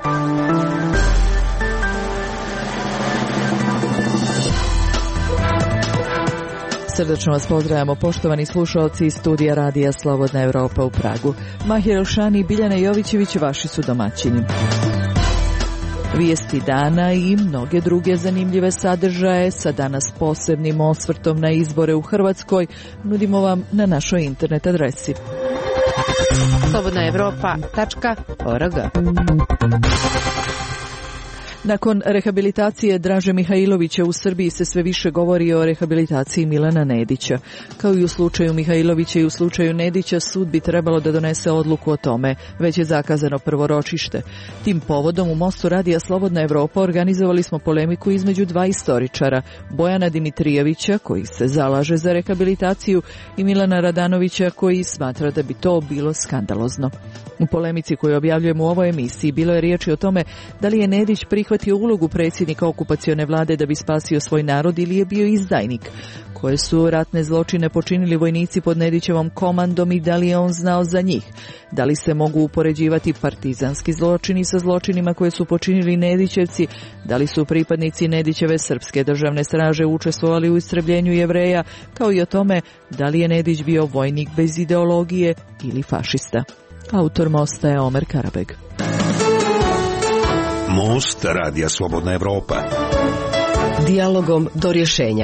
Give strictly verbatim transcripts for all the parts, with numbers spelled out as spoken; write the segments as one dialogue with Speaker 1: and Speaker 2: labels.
Speaker 1: Srdačno vas pozdravljamo, poštovani slušalci iz studija Radija Slobodna Evropa u Pragu. Mahir Elšani i Biljana Jovićević vaši su domaćini. Vijesti dana i mnoge druge zanimljive sadržaje sa danas posebnim osvrtom na izbore u Hrvatskoj nudimo vam na našoj internet adresi slobodna evropa tačka org. Nakon rehabilitacije Draže Mihajlovića u Srbiji se sve više govori o rehabilitaciji Milana Nedića. Kao i u slučaju Mihajlovića i u slučaju Nedića, sud bi trebalo da donese odluku o tome, već je zakazano prvo ročište. Tim povodom u Mostu Radija Slobodna Evropa organizovali smo polemiku između dva istoričara, Bojana Dimitrijevića, koji se zalaže za rehabilitaciju, i Milana Radanovića, koji smatra da bi to bilo skandalozno. U polemici koju objavljujemo u ovoj emisiji bilo je riječi o tome da li je Nedić prihvatio ulogu predsjednika okupacione vlade da bi spasio svoj narod ili je bio izdajnik, koje su ratne zločine počinili vojnici pod Nedićevom komandom i da li je on znao za njih, da li se mogu upoređivati partizanski zločini sa zločinima koje su počinili Nedićevci, da li su pripadnici Nedićeve srpske državne straže učestvovali u istrebljenju Jevreja, kao i o tome da li je Nedić bio vojnik bez ideologije ili fašista. Autor Mosta je Omer Karabeg.
Speaker 2: Most Radija Slobodna Evropa.
Speaker 3: Dijalogom do rješenja.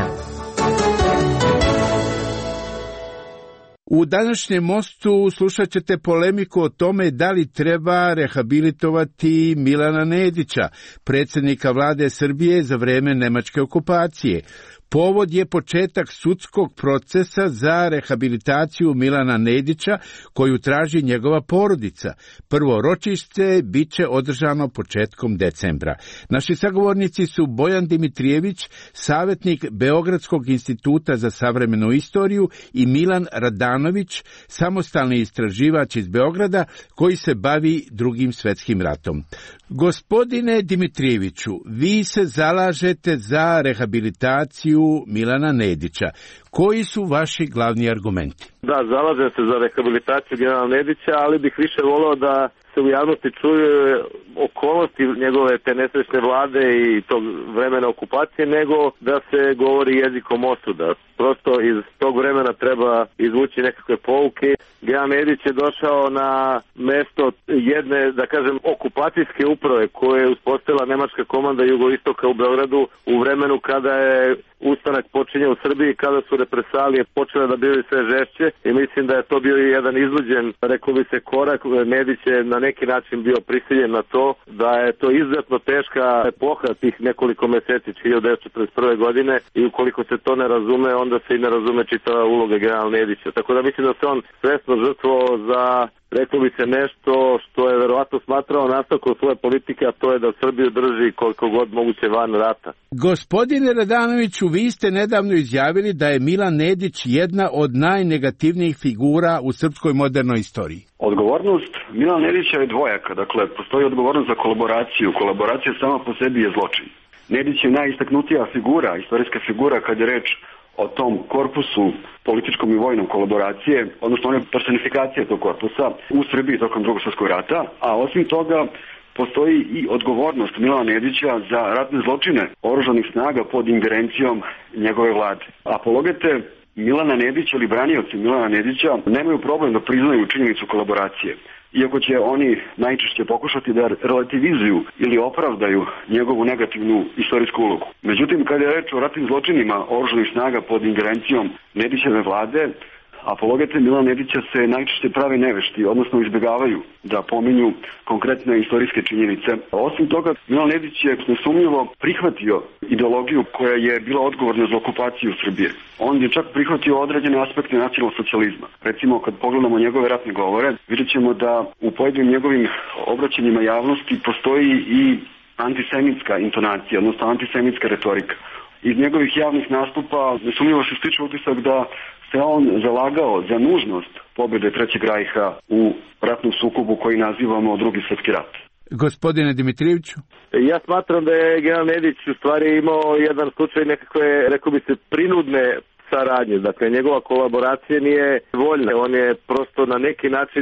Speaker 4: U današnjem Mostu slušat ćete polemiku o tome da li treba rehabilitovati Milana Nedića, predsjednika vlade Srbije za vreme nemačke okupacije. Povod je početak sudskog procesa za rehabilitaciju Milana Nedića koju traži njegova porodica. Prvo ročište bit će održano početkom decembra. Naši sagovornici su Bojan Dimitrijević, savjetnik Beogradskog instituta za savremenu istoriju, i Milan Radanović, samostalni istraživač iz Beograda koji se bavi Drugim svjetskim ratom. Gospodine Dimitrijeviću, vi se zalažete za rehabilitaciju Milana Nedića. Koji su vaši glavni argumenti?
Speaker 5: Da, zalažem se za rehabilitaciju Milana Nedića, ali bih više voleo da se u javnosti čuju okolnosti njegove te nesrećne vlade i tog vremena okupacije, nego da se govori jezikom osuda. Prosto iz tog vremena treba izvući nekakve pouke. Milan Nedić je došao na mesto jedne, da kažem, okupacijske uprave koje je uspostavila nemačka komanda jugoistoka u Beogradu u vremenu kada je ustanak počinjao u Srbiji, kada su represalije počele da bili sve žešće, i mislim da je to bio i jedan izluđen, rekao bi se, korak. Nedić je na neki način bio prisiljen na to, da je to izuzetno teška epoha tih nekoliko meseci hiljadu devetsto četrdeset prve godine, i ukoliko se to ne razume, onda se i ne razume čitava uloga generala Nedića. Tako da mislim da se on svesno žrtvovao za, rekao bi se, nešto što je verovatno smatrao nastavkom svoje politike, a to je da Srbiju drži koliko god moguće van rata.
Speaker 4: Gospodine Radanoviću, vi ste nedavno izjavili da je Milan Nedić jedna od najnegativnijih figura u srpskoj modernoj istoriji.
Speaker 6: Odgovornost Milana Nedića je dvojaka. Dakle, postoji odgovornost za kolaboraciju. Kolaboracija sama po sebi je zločin. Nedić je najistaknutija figura, istorijska figura kad je reč o tom korpusu političkom i vojnom kolaboracije, odnosno one personifikacije tog korpusa u Srbiji tokom Drugog svjetskog rata, a osim toga postoji i odgovornost Milana Nedića za ratne zločine oružanih snaga pod ingerencijom njegove vlade. Apologete Milana Nedića ili branioci Milana Nedića nemaju problem da priznaju činjenicu kolaboracije, iako će oni najčešće pokušati da relativizuju ili opravdaju njegovu negativnu istorijsku ulogu. Međutim, kada je reč o ratnim zločinima oružanih snaga pod ingerencijom Nedićeve vlade, apologete Milana Nedića se najčešće prave nevešti, odnosno izbjegavaju da pominju konkretne istorijske činjenice. Osim toga, Milan Nedić je nesumnjivo prihvatio ideologiju koja je bila odgovorna za okupaciju Srbije. On je čak prihvatio određene aspekte nacionalnog socijalizma. Recimo, kad pogledamo njegove ratne govore, vidjet ćemo da u pojedinim njegovim obraćanjima javnosti postoji i antisemitska intonacija, odnosno antisemitska retorika. Iz njegovih javnih nastupa nesumnjivo se stiče utisak da se on zalagao za nužnost pobjede Trećeg rajha u ratnom sukobu koji nazivamo Drugi svjetski rat.
Speaker 4: Gospodine Dimitrijeviću?
Speaker 5: Ja smatram da je general Nedić u stvari imao jedan slučaj nekakve, rekao bi se, prinudne saradnje. Dakle, njegova kolaboracija nije voljna. On je prosto na neki način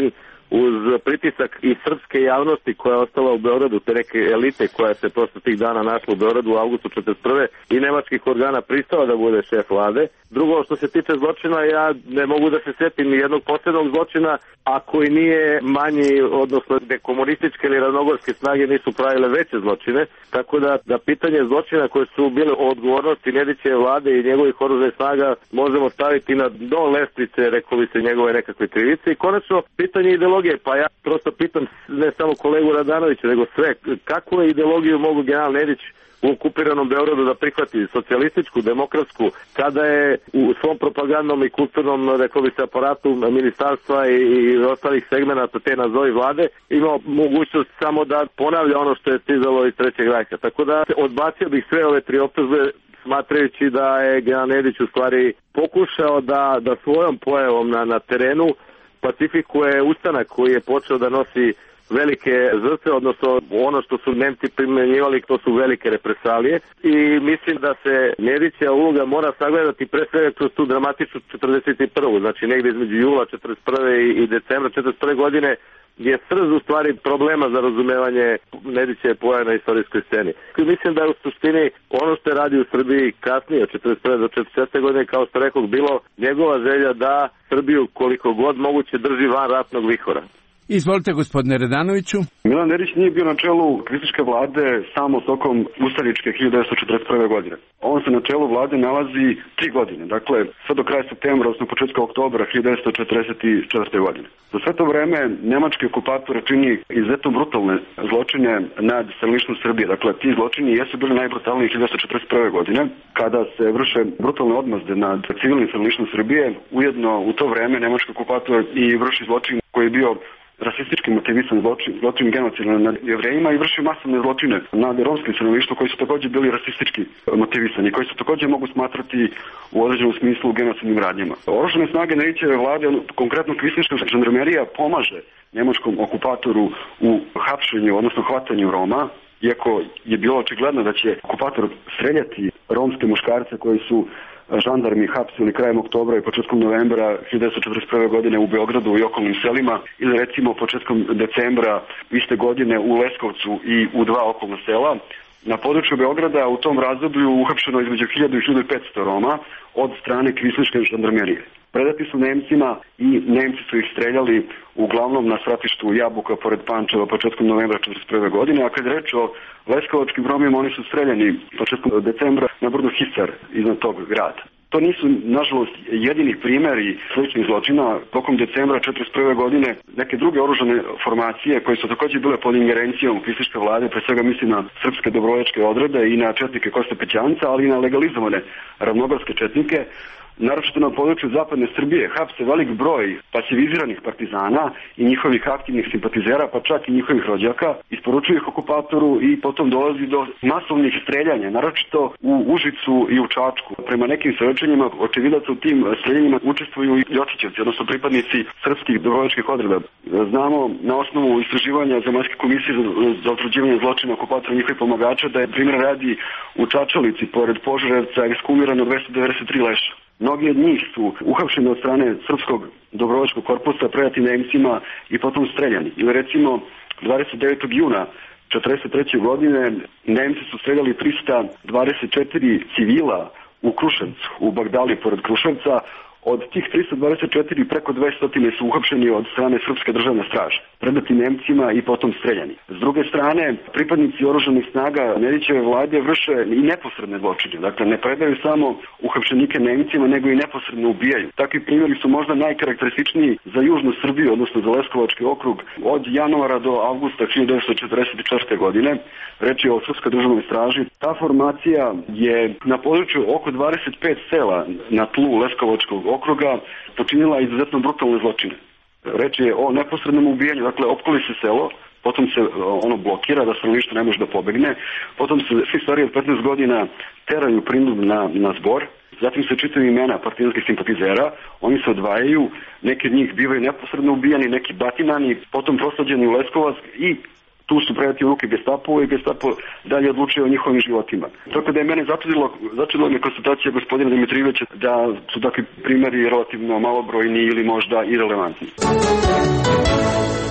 Speaker 5: uz pritisak i srpske javnosti koja je ostala u Beogradu, te neke elite koja se prosto tih dana našla u Beogradu u avgustu četrdeset prve i nemačkih organa pristala da bude šef vlade. Drugo, što se tiče zločina, ja ne mogu da se setim ni jednog posebnog zločina, a koji nije manji, odnosno gde komunističke ili ravnogorske snage nisu pravile veće zločine, tako da, da pitanje zločina koje su bile o odgovornosti Nedićeve vlade i njegovih oružanih snaga možemo staviti na do lestvice, rekao bi se, njegove nekakve krivice. I konačno, pitanje ideologije, pa ja prosto pitam ne samo kolegu Radanovića, nego sve, kakvu ideologiju mogu general Nedić u okupiranom Beogradu da prihvati, socijalističku, demokratsku, kada je u svom propagandnom i kulturnom, rekao bi se, aparatu ministarstva i, i ostalih segmenata te nazovi vlade imao mogućnost samo da ponavlja ono što je stizalo iz Trećeg rajha. Tako da odbacio bih sve ove tri optužbe, smatrajući da je general Nedić u stvari pokušao da, da svojom pojavom na, na terenu pacifikuje ustanak koji je počeo da nosi velike žrtve, odnosno ono što su Nemci primjenjivali, to su velike represalije, i mislim da se Nedića uloga mora sagledati pre svega kroz tu dramatičnu četrdeset prvu, znači negdje između jula četrdeset prve i decembra četrdeset prve godine je srž u stvari problema za razumevanje Nedićeve pojave na istorijskoj sceni. Mislim da je u suštini ono što je radio u Srbiji kasnije od četrdeset prve do četrdeset šeste godine, kao što rekao, bilo njegova želja da Srbiju koliko god moguće drži van ratnog vihora.
Speaker 4: Izvolite, gospodine Radanoviću.
Speaker 6: Milan Nedić nije bio na čelu kvisljačke vlade samo tokom ustaničke hiljadu devetsto četrdeset prve godine. On se na čelu vlade nalazi tri godine, dakle sve do kraja septembra, odnosno početka oktobra hiljadu devetsto četrdeset četvrte godine. Za sve to vreme nemački okupator čini izuzetno brutalne zločine nad stanovništvom Srbije. Dakle, ti zločini jesu bili najbrutalniji hiljadu devetsto četrdeset prve godine, kada se vrše brutalne odmazde nad civilnim stanovništvom Srbije. Ujedno u to vreme nemački okupator i vrši zločin koji je bio rasistički motivisan zločin, zločin genocida nad Jevrejima, i vrši masovne zločine nad romskim stanovništvom koji su također bili rasistički motivisani, koji su također mogu smatrati u određenom smislu genocidnim radnjama. Oružane snage Nedićeve vlade, konkretno kvisljačka žandarmerija, pomaže nemačkom okupatoru u hapšenju, odnosno hvatanju Roma, iako je bilo očigledno da će okupator streljati romske muškarce koji su žandarmi hapsili krajem oktobra i početkom novembra hiljadu devetsto četrdeset prve godine u Beogradu i okolnim selima, ili recimo početkom decembra iste godine u Leskovcu i u dva okolna sela. Na području Beograda u tom razdoblju uhapšeno između hiljadu i hiljadu petsto Roma od strane kvisljačke žandarmerije. Predati su Nemcima i Nemci su ih streljali uglavnom na stratištu Jabuka pored Pančeva početkom novembra četrdeset prve godine, a kad je reč o leskovačkim Romima, oni su streljani početkom decembra na brdu Hisar iznad tog grada. To nisu, nažalost, jedini primjeri sličnih zločina. Tokom decembra četrdeset prve godine neke druge oružane formacije koje su također bile pod ingerencijom kvisljačke vlade, pre svega mislim na srpske dobrovoljačke odrede i na četnike Koste Pećanca, ali i na legalizovane ravnogorske četnike, naročito na području zapadne Srbije, hapse velik broj pasiviziranih partizana i njihovih aktivnih simpatizera, pa čak i njihovih rođaka, isporučuju ih okupatoru i potom dolazi do masovnih streljanja, naročito u Užicu i u Čačku. Prema nekim svedočenjima očevidaca u tim streljanjima učestvuju i Ljotićevci, odnosno pripadnici srpskih dobrovoljačkih odreda. Znamo na osnovu istraživanja Zemaljske komisije za utvrđivanje zločina okupatora i njihovih pomagača da je, primjer radi, u Čačalici pored Požarevca ekshumirano dvesta devedeset tri leša. Mnogi od njih su uhapšeni od strane srpskog dobrovoljačkog korpusa, predati Nemcima i potom streljani. Ili recimo dvadeset devetog juna četrdeset treće godine Nemci su streljali trista dvadeset četiri civila u Kruševcu, u Bagdali pored Kruševca. Od tih trista dvadeset četiri preko dvesta su uhapšeni od strane Srpske državne straže, predati Nemcima i potom streljani. S druge strane, pripadnici oružanih snaga Nedićeve vlade vrše i neposredne zločine. Dakle, ne predaju samo uhapšenike Nemcima, nego i neposredno ubijaju. Takvi primjeri su možda najkarakterističniji za južnu Srbiju, odnosno za Leskovački okrug, od januara do avgusta hiljadu devetsto četrdeset četvrte godine. Reč je o Srpskoj državnoj straži. Ta formacija je na području oko dvadeset pet sela na tlu Leskovačkog okruga počinila izuzetno brutalne zločine. Reč je o neposrednom ubijanju, dakle opkoli se selo, potom se ono blokira da stanovništvo ne može da pobegne, potom se svi stariji od petnaest godina teraju prinudno na, na zbor, zatim se čitaju imena partizanskih simpatizera, oni se odvajaju, neki od njih bivaju neposredno ubijani, neki batinani, potom proslađeni u Leskovac i tu su predati u ruke Gestapu i Gestapo dalje odlučuje o njihovim životima. Tako da je mene začudilo, začudilo me konstatacija gospodina Dimitrijevića da su takvi primjeri relativno malobrojni ili možda irelevantni.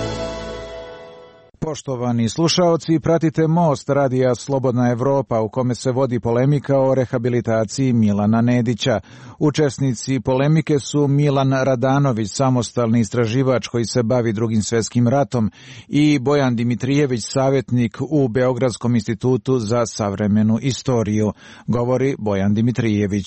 Speaker 7: Poštovani slušaoci, pratite Most radija Slobodna Evropa u kome se vodi polemika o rehabilitaciji Milana Nedića. Učesnici polemike su Milan Radanović, samostalni istraživač koji se bavi Drugim svjetskim ratom, i Bojan Dimitrijević, savjetnik u Beogradskom institutu za savremenu istoriju. Govori Bojan Dimitrijević.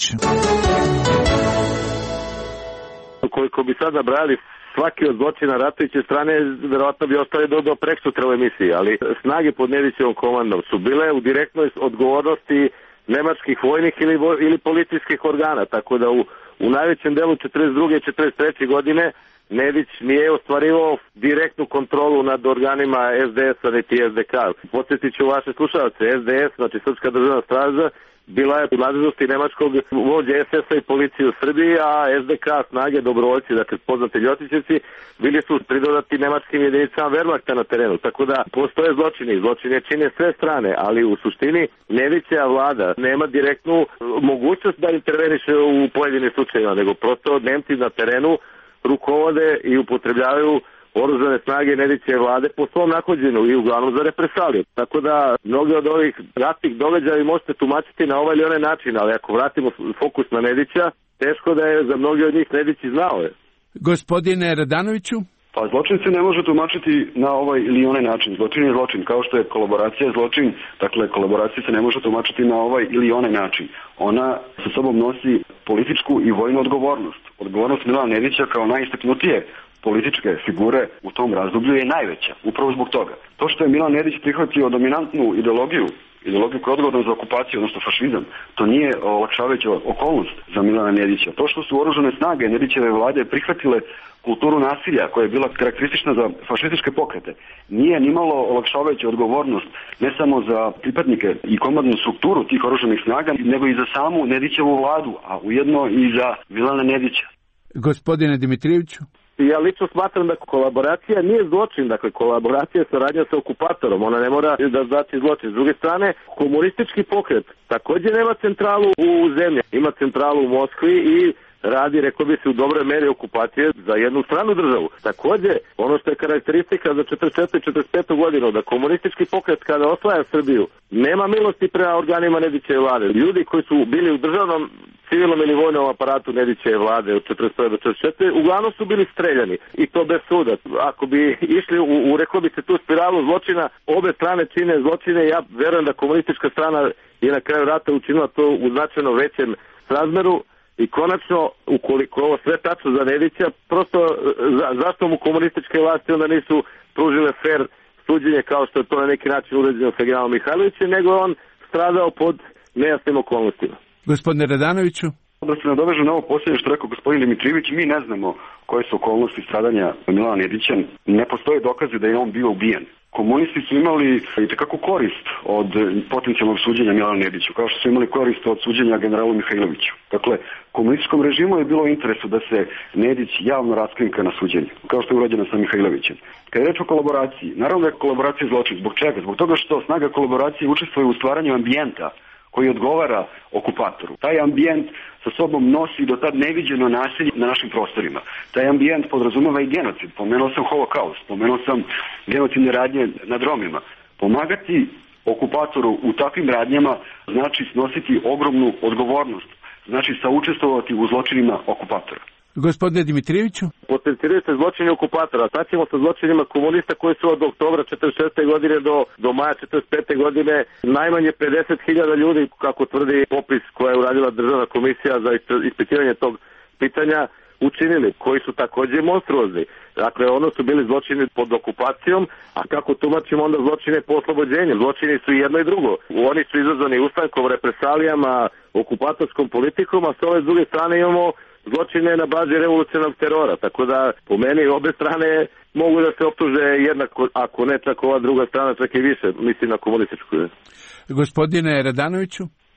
Speaker 5: Koliko bi sada brali svaki od zločina ratujuće strane, verovatno bi ostali do, do preksutra u emisiji, ali snage pod Nedićevom komandom su bile u direktnoj odgovornosti nemačkih vojnih ili, ili policijskih organa, tako da u, u najvećem delu četrdeset druge i četrdeset treće godine Nedić nije ostvarivao direktnu kontrolu nad organima es de es-a niti es de ka. Podsjetit ću vaše slušalce, es de es, znači Srpska državna straža, bila je u nadležnosti nemačkog vođe es es-a i policije u Srbiji, a es de ka snage dobrovoljci, dakle poznati ljotićevci, bili su pridodati nemačkim jedinicama Wehrmachta na terenu. Tako da postoje zločini, zločine čine sve strane, ali u suštini Nedićeva vlada nema direktnu mogućnost da interveniše u pojedinim slučajima, nego prosto Nemci na terenu rukovode i upotrebljavaju oružane snage Nedićeve vlade po svom nahođenju i uglavnom za represaliju. Tako da mnogi od ovih ratnih događaja možete tumačiti na ovaj ili onaj način, ali ako vratimo fokus na Nedića, teško da je za mnogi od njih Nedić i znao je.
Speaker 4: Gospodine Radanoviću?
Speaker 6: Pa zločin se ne može tumačiti na ovaj ili onaj način. Zločin je zločin, kao što je kolaboracija zločin, dakle kolaboracija se ne može tumačiti na ovaj ili onaj način. Ona sa sobom nosi političku i vojnu odgovornost. Odgovornost Milana Nedića kao najistaknutije političke figure u tom razdoblju je najveća, upravo zbog toga. To što je Milan Nedić prihvatio dominantnu ideologiju, ideologiju koja je odgovorna za okupaciju, odnosno fašizam, to nije olakšavajuća okolnost za Milana Nedića. To što su oružane snage Nedićeve vlade prihvatile kulturu nasilja koja je bila karakteristična za fašističke pokrete, nije nimalo olakšavajuća odgovornost ne samo za pripadnike i komandnu strukturu tih oružanih snaga, nego i za samu Nedićevu vladu, a ujedno i za Milana Nedića.
Speaker 4: Gospodine Dimitrijeviću?
Speaker 5: Ja lično smatram da kolaboracija nije zločin, dakle kolaboracija je saradnja sa okupatorom, ona ne mora da znači zločin. S druge strane, komunistički pokret također nema centralu u zemlji, ima centralu u Moskvi i radi, rekao bi se, u dobroj meri okupacije za jednu stranu državu. Također, ono što je karakteristika za četrdeset četvrtu i četrdeset petu godinu, da komunistički pokret kada osvaja Srbiju, nema milosti prema organima Nedićeve vlade. Ljudi koji su bili u državnom, civilnom ili vojnom aparatu Nedićeve vlade od četrdeset prve do četrdeset četvrte uglavnom su bili streljani, i to bez suda. Ako bi išli u, u rekao bi se, tu spiralu zločina, obe strane čine zločine, ja verujem da komunistička strana je na kraju rata učinila to u značajno većem razmeru. I konačno, ukoliko ovo sve tačno za Nedića, prosto za, zašto mu komunističke vlasti onda nisu pružile fair suđenje kao što je to na neki način uređeno sa generalom Mihajlovićem, nego on stradao pod nejasnim okolnostima.
Speaker 4: Gospodine Radanoviću?
Speaker 6: Da se nadovežem na ovo posljednje što rekao gospodin Dimitrijević, mi ne znamo koje su okolnosti stradanja Milana Nedića, ne postoje dokaze da je on bio ubijen. Komunisti su imali itekako korist od potencijalnog suđenja Milana Nediću, kao što su imali korist od suđenja generalu Mihajloviću. Dakle, komunističkom režimu je bilo u interesu da se Nedić javno raskrinka na suđenju, kao što je urađeno sa Mihajlovićem. Kad je reč o kolaboraciji, naravno da je kolaboracija zločin. Zbog čega? Zbog toga što snaga kolaboracije učestvuje u stvaranju ambijenta koji odgovara okupatoru. Taj ambijent sa sobom nosi do tad neviđeno nasilje na našim prostorima. Taj ambijent podrazumeva i genocid. Pomenuo sam holokaust, pomenuo sam genocidne radnje nad Romima. Pomagati okupatoru u takvim radnjama znači snositi ogromnu odgovornost, znači saučestvovati u zločinima okupatora.
Speaker 4: Gospodine Dimitrijeviću?
Speaker 5: Potenciraju se zločini okupatora. Sad ćemo sa zločinima komunista koji su od oktobra četrdeset četvrte godine do, do maja četrdeset pete godine najmanje pedeset hiljada ljudi, kako tvrdi popis koja je uradila državna komisija za ispitivanje tog pitanja, učinili, koji su također monstruozni. Dakle, ono su bili zločini pod okupacijom, a kako tumačimo onda zločine po oslobođenju? Zločini su jedno i drugo. Oni su izazvani ustankom, represalijama, okupatorskom politikom, a s ove druge strane imamo zločine na bazi revolucionarnog terora. Tako da, po meni, obe strane mogu da se optuže jednako, ako ne čak ova druga strana, čak i više, mislim na komunističku.
Speaker 4: Gospodine Radanoviću?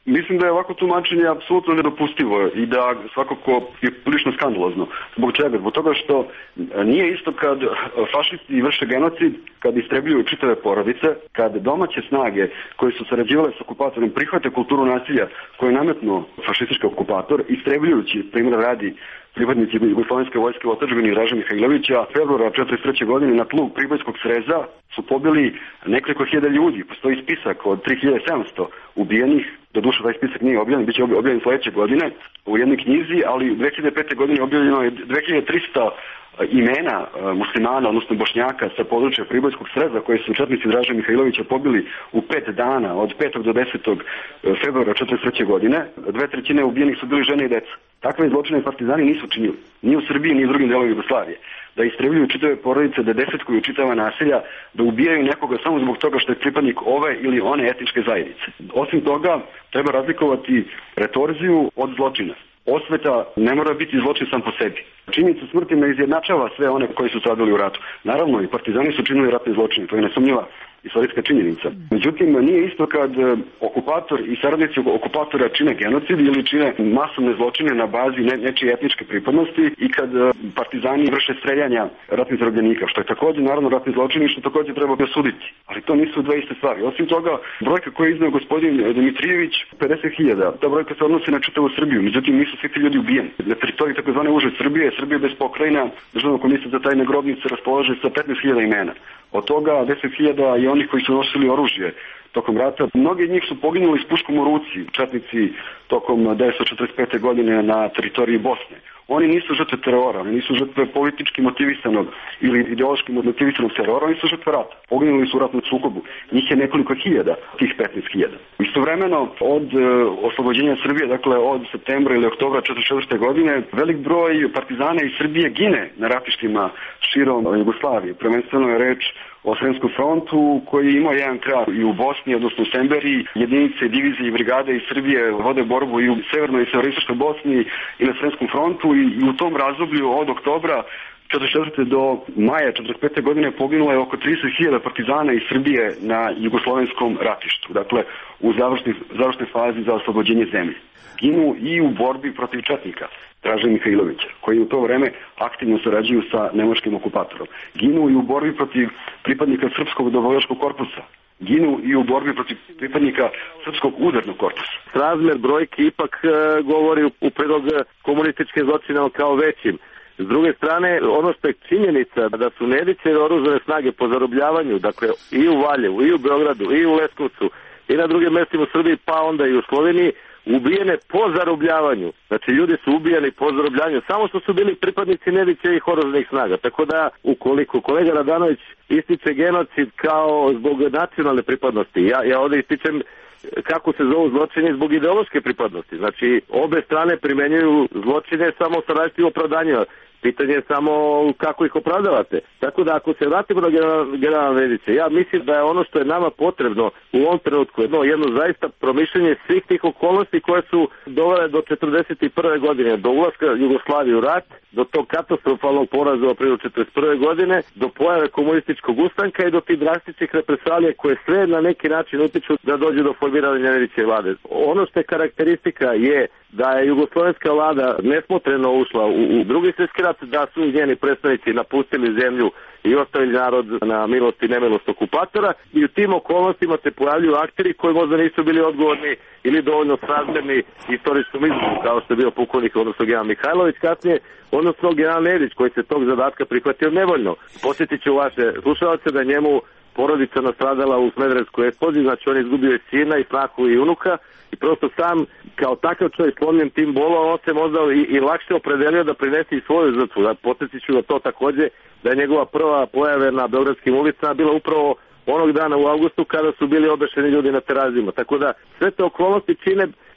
Speaker 6: Mislim da je ovako tumačenje apsolutno nedopustivo i da svakako je prilično skandalozno. Zbog čega? Zbog toga što nije isto kad fašisti vrše genocid, kad istrebljuju čitave porodice, kad domaće snage koje su sarađivale s okupatorom prihvate kulturu nasilja koju je nametnuo fašistički okupator, istrebljujući, primjer radi, pripadnici jugoslovenske vojske u otadžbini Draže Mihajlovića, februara četrdeset treće godine na tlu Pribojskog sreza su pobili nekoliko hiljada ljudi. Postoji spisak od tri hiljade sedamsto ubijenih, do duše taj spisak nije objavljen, bit će objavljen sledeće godine u jednoj knjizi, ali dve hiljade pete. godine objavljeno je dve hiljade trista imena muslimana, odnosno bošnjaka sa područja Pribojskog sreza koje su četnici Draže Mihajlovića pobili u pet dana, od petog do desetog februara četrdeset treće. godine. Dve trećine ubijenih su bili žene i deca. Takve zločine partizani nisu činili, ni u Srbiji, ni u drugim delovima Jugoslavije. Da istrebljuju čitave porodice, da desetkuju čitava naselja, da ubijaju nekoga samo zbog toga što je pripadnik ove ili one etničke zajednice. Osim toga, treba razlikovati retorziju od zločina. Osveta ne mora biti zločin sam po sebi. Činjenica smrti ne izjednačava sve one koji su stradali u ratu. Naravno, i partizani su činili ratne zločine, to je nesumnjiva istorijska činjenica. Međutim, nije isto kad okupator i saradnici okupatora čine genocid ili čine masovne zločine na bazi ne, nečije etničke pripadnosti i kad partizani vrše streljanja ratnih zarobljenika, što je također naravno ratni zločin i što također treba osuditi. Ali to nisu dve iste stvari. Osim toga, brojka koju je izneo gospodin Dimitrijević, pedeset hiljada, ta brojka se odnosi na čitavu Srbiju, međutim nisu svi ti ljudi ubijeni. Na teritoriji takozvane uže Srbije, Srbije bez pokrajina, Državna komisija za tajne grobnice raspolaže sa petnaest hiljada imena. Od toga deset hiljada i onih koji su nosili oružje tokom rata. Mnogi od njih su poginuli s puškom u ruci, četnici tokom devetsto četrdeset pete. godine na teritoriji Bosne. Oni nisu žrtve terora, oni nisu žrtve politički motivisanog ili ideološki motivisanog terora, oni su žrtve rata. Poginuli su u ratnom sukobu. Njih je nekoliko hiljada, tih petnaest hiljada. Istovremeno, od e, oslobođenja Srbije, dakle od septembra ili oktobra četrdeset četvrte. godine, velik broj partizana iz Srbije gine na ratištima širom Jugoslavije. Prvenstveno je reč o Sremskom frontu koji je imao jedan kraj i u Bosni, odnosno u Semberiji. Jedinice, divizije i brigade iz Srbije vode borbu i u severnoj i severoistočnoj Bosni i na Sremskom frontu i, i u tom razdoblju od oktobra četrdeset četvrte. do maja četrdeset pete. godine poginulo je oko trideset hiljada partizana iz Srbije na jugoslovenskom ratištu, dakle u završnoj, završnoj fazi za oslobođenje zemlje. Ginu i u borbi protiv četnika Draže Mihajlovića, koji u to vreme aktivno sarađuju sa nemačkim okupatorom. Ginu i u borbi protiv pripadnika Srpskog dobrovoljačkog korpusa. Ginu i u borbi protiv pripadnika Srpskog udarnog korpusa.
Speaker 5: Razmer brojki ipak e, govori u, u prilog komunističkim zločinama kao većim. S druge strane, ono što je činjenica da su Nedićeve oružane snage po zarobljavanju, dakle i u Valjevu, i u Beogradu, i u Leskovcu, i na drugim mestima u Srbiji, pa onda i u Sloveniji, ubijene po zarobljavanju. Znači, ljudi su ubijeni po zarobljanju, samo što su bili pripadnici Nedićevih oružanih snaga. Tako da, ukoliko kolega Radanović ističe genocid kao zbog nacionalne pripadnosti, ja, ja ovdje ističem kako se zovu zločine zbog ideološke pripadnosti. Znači, obe strane primenjuju zločine samo sa različitim opravdanjima. Pitanje je samo kako ih opravdavate. Tako da ako se vratimo na generala Nedića, ja mislim da je ono što je nama potrebno u ovom trenutku jedno, jedno zaista promišljanje svih tih okolnosti koje su dovele do četrdeset prve. godine, do ulaska Jugoslavije u rat, do tog katastrofalnog poraza u aprilu četrdeset prve. godine, do pojave komunističkog ustanka i do tih drastičnih represalija koje sve na neki način utiču da dođe do formiranja Nedićeve vlade. Ono što je karakteristika je da je jugoslovenska vlada nesmotreno ušla u, u drugi svjetski rat, da su njeni predstavnici napustili zemlju i ostavili narod na milost i nemilost okupatora i u tim okolnostima se pojavljuju akteri koji možda nisu bili odgovorni ili dovoljno srazmjerni istorijskom izboru, kao što je bio pukovnik, odnosno general Mihajlović kasnije, odnosno general Nedić koji se tog zadatka prihvatio nevoljno. Posjetit ću vaše slušalce da njemu porodica nastradala u Smederevskoj eksploziji, znači on je izgubio i sina i snahu i unuka i prosto sam kao takav čovjek slomljen tim bolom, on se možda i, i lakše opredelio da prinesi i svoju žrtvu. Da podsjetit ću da to također, da je njegova prva pojave na beogradskim ulicama bila upravo onog dana u avgustu kada su bili obešeni ljudi na Terazijama. Tako da sve te okolnosti čine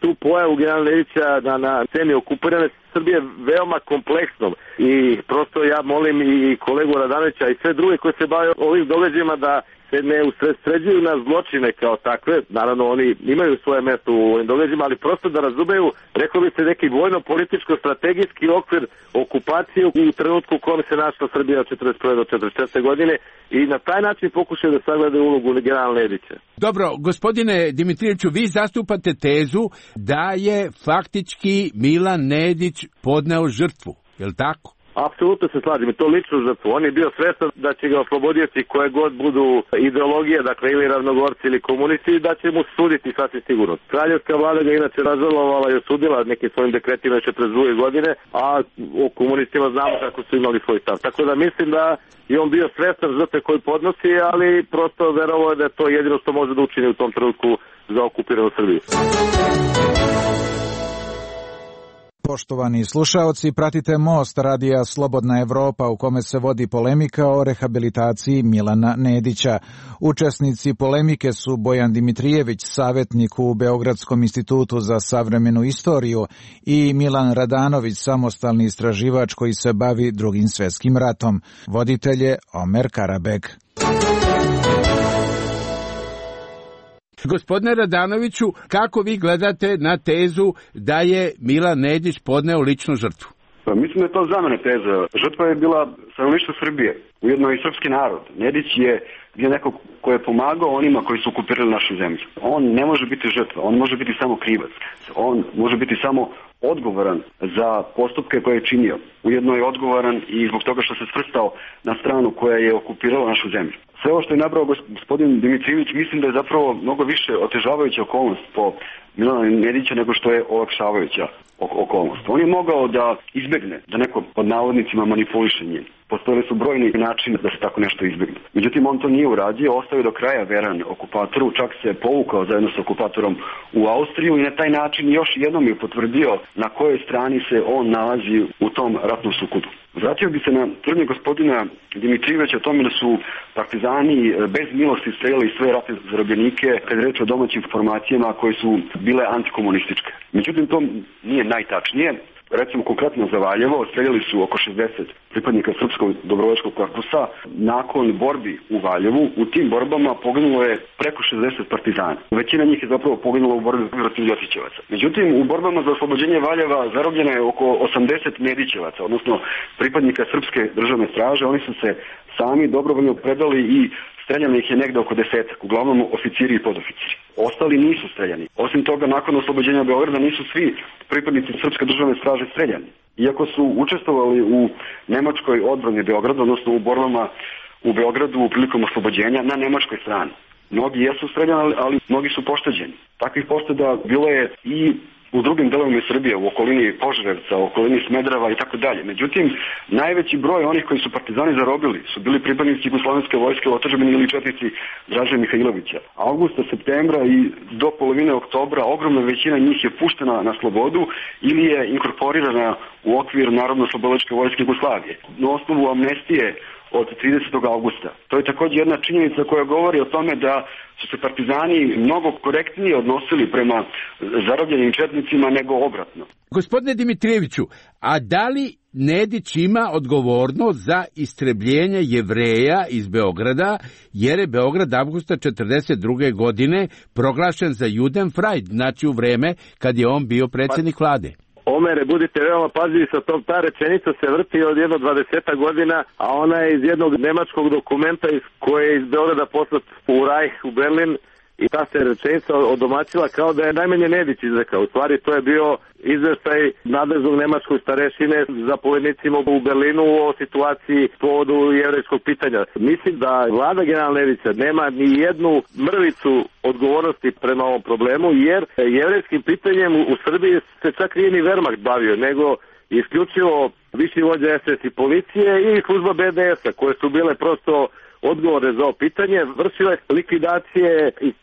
Speaker 5: tu pojavu generala Nedića na, na sceni okupirane Srbije veoma kompleksnom i prosto ja molim i kolegu Radanovića i sve druge koji se bave ovim događajima da se ne usredsređuju na zločine kao takve. Naravno, oni imaju svoje mesto u ovim događajima, ali prosto da razumeju, rekao bi se, neki vojno-političko-strategijski okvir okupacije u trenutku u kome se našla Srbija od četrdeset prve do četrdeset četvrte godine i na taj način pokušaju da sagledaju ulogu generala Nedića.
Speaker 4: Dobro, gospodine Dimitrijeviću, vi zastupate tezu da je faktički Milan Nedić podneo žrtvu, je li tako?
Speaker 5: Apsolutno se slažem, i to lično žrtvu. On je bio svestan da će ga oslobodioci koje god budu ideologije, dakle ili ravnogorci ili komunisti, da će mu suditi sasvim sigurno. Kraljevska vlada ga inače razžalovala i osudila nekim svojim dekretima četrdeset druge godine, a o komunistima znamo kako su imali svoj stav. Tako da mislim da je on bio svestan žrtve koju podnosi, ali prosto verovao je da je to jedino što može da učini u tom trenutku za okupiranu Srbiju.
Speaker 7: Poštovani slušaoci, pratite Most radija Slobodna Evropa u kome se vodi polemika o rehabilitaciji Milana Nedića. Učesnici polemike su Bojan Dimitrijević, savjetnik u Beogradskom institutu za savremenu istoriju, i Milan Radanović, samostalni istraživač koji se bavi Drugim svjetskim ratom. Voditelj je Omer Karabek.
Speaker 4: Gospodine Radanoviću, kako vi gledate na tezu da je Milan Nedić podneo ličnu žrtvu?
Speaker 6: Pa mislim da je to za mene teza. Žrtva je bila stanovništvo Srbije, ujedno i srpski narod. Nedić je bio neko ko je pomagao onima koji su okupirali našu zemlju. On ne može biti žrtva, on može biti samo krivac. On može biti samo odgovoran za postupke koje je činio. Ujedno je odgovoran i zbog toga što se svrstao na stranu koja je okupirala našu zemlju. Sve ovo što je nabrao gospodin Dimitrijević, mislim da je zapravo mnogo više otežavajuća okolnost po Milana Nedića nego što je olakšavajuća okolnost. On je mogao da izbegne, da neko pod navodnicima manipuliše njim. Postojali su brojni načini da se tako nešto izbegne. Međutim, on to nije uradio, ostao je do kraja veran okupatoru, čak se povukao zajedno sa okupatorom u Austriju i na taj način još jednom je potvrdio na kojoj strani se on nalazi u tom ratnom sukobu. Vratio bi se na tvrdnje gospodina Dimitrijevića o tome da su partizani bez milosti streljali sve ratne zarobljenike kad je reč o domaćim formacijama koje su bile antikomunističke. Međutim, to nije najtačnije. Recimo, konkretno za Valjevo, streljali su oko šezdeset pripadnika Srpskog dobrovoljačkog korpusa. Nakon borbi u Valjevu, u tim borbama poginulo je preko šezdeset partizana. Većina njih je zapravo poginula u borbi protiv Ljotićevaca. Međutim, u borbama za oslobođenje Valjeva zarobljeno je oko osamdeset Nedićevaca, odnosno pripadnika Srpske državne straže. Oni su se sami dobrovoljno predali i streljano ih je negde oko desetak, uglavnom oficiri i podoficiri. Ostali nisu streljani. Osim toga, nakon oslobođenja Beograda nisu svi pripadnici Srpske državne straže streljani. Iako su učestvovali u nemačkoj odbrani Beograda, odnosno u borbama u Beogradu prilikom oslobođenja na nemačkoj strani. Mnogi jesu streljani, ali mnogi su pošteđeni. Takvih pošteda bilo je i u drugim delovima Srbije, u okolini Požarevca, u okolini Smedereva i tako dalje. Međutim, najveći broj onih koji su partizani zarobili su bili pripadnici Jugoslovenske vojske, otadžbine ili četnici Draže Mihajlovića. Avgusta, septembra i do polovine oktobra ogromna većina njih je puštena na slobodu ili je inkorporirana u okvir Narodno-oslobodilačke vojske Jugoslavije. Na osnovu amnestije od tridesetog avgusta. To je također jedna činjenica koja govori o tome da su se partizani mnogo korektnije odnosili prema zarobljenim četnicima nego obratno.
Speaker 4: Gospodine Dimitrijeviću, a da li Nedić ima odgovornost za istrebljenje Jevreja iz Beograda, jer je Beograd avgusta četrdeset druge godine proglašen za Judenfreid, znači u vreme kad je on bio predsjednik vlade?
Speaker 5: Omere, budite veoma pažljivi sa tom, ta rečenica se vrti od jedno dvadeseta godina, a ona je iz jednog nemačkog dokumenta iz koje je iz Beograda poslat u Reich, u Berlin, i ta se rečenica odomaćila kao da je najmanje Nedić izrekao. U stvari to je bio izveštaj nadležnog nemačkog starešine zapovednicima u Berlinu o situaciji povodu jevrejskog pitanja. Mislim da vlada generala Nedića nema ni jednu mrvicu odgovornosti prema ovom problemu, jer jevrejskim pitanjem u Srbiji se čak nije ni Wehrmacht bavio, nego isključivo viši vođa es es i policije i služba be de esa, koje su bile prosto odgovore za ovo pitanje, vršile likvidacije i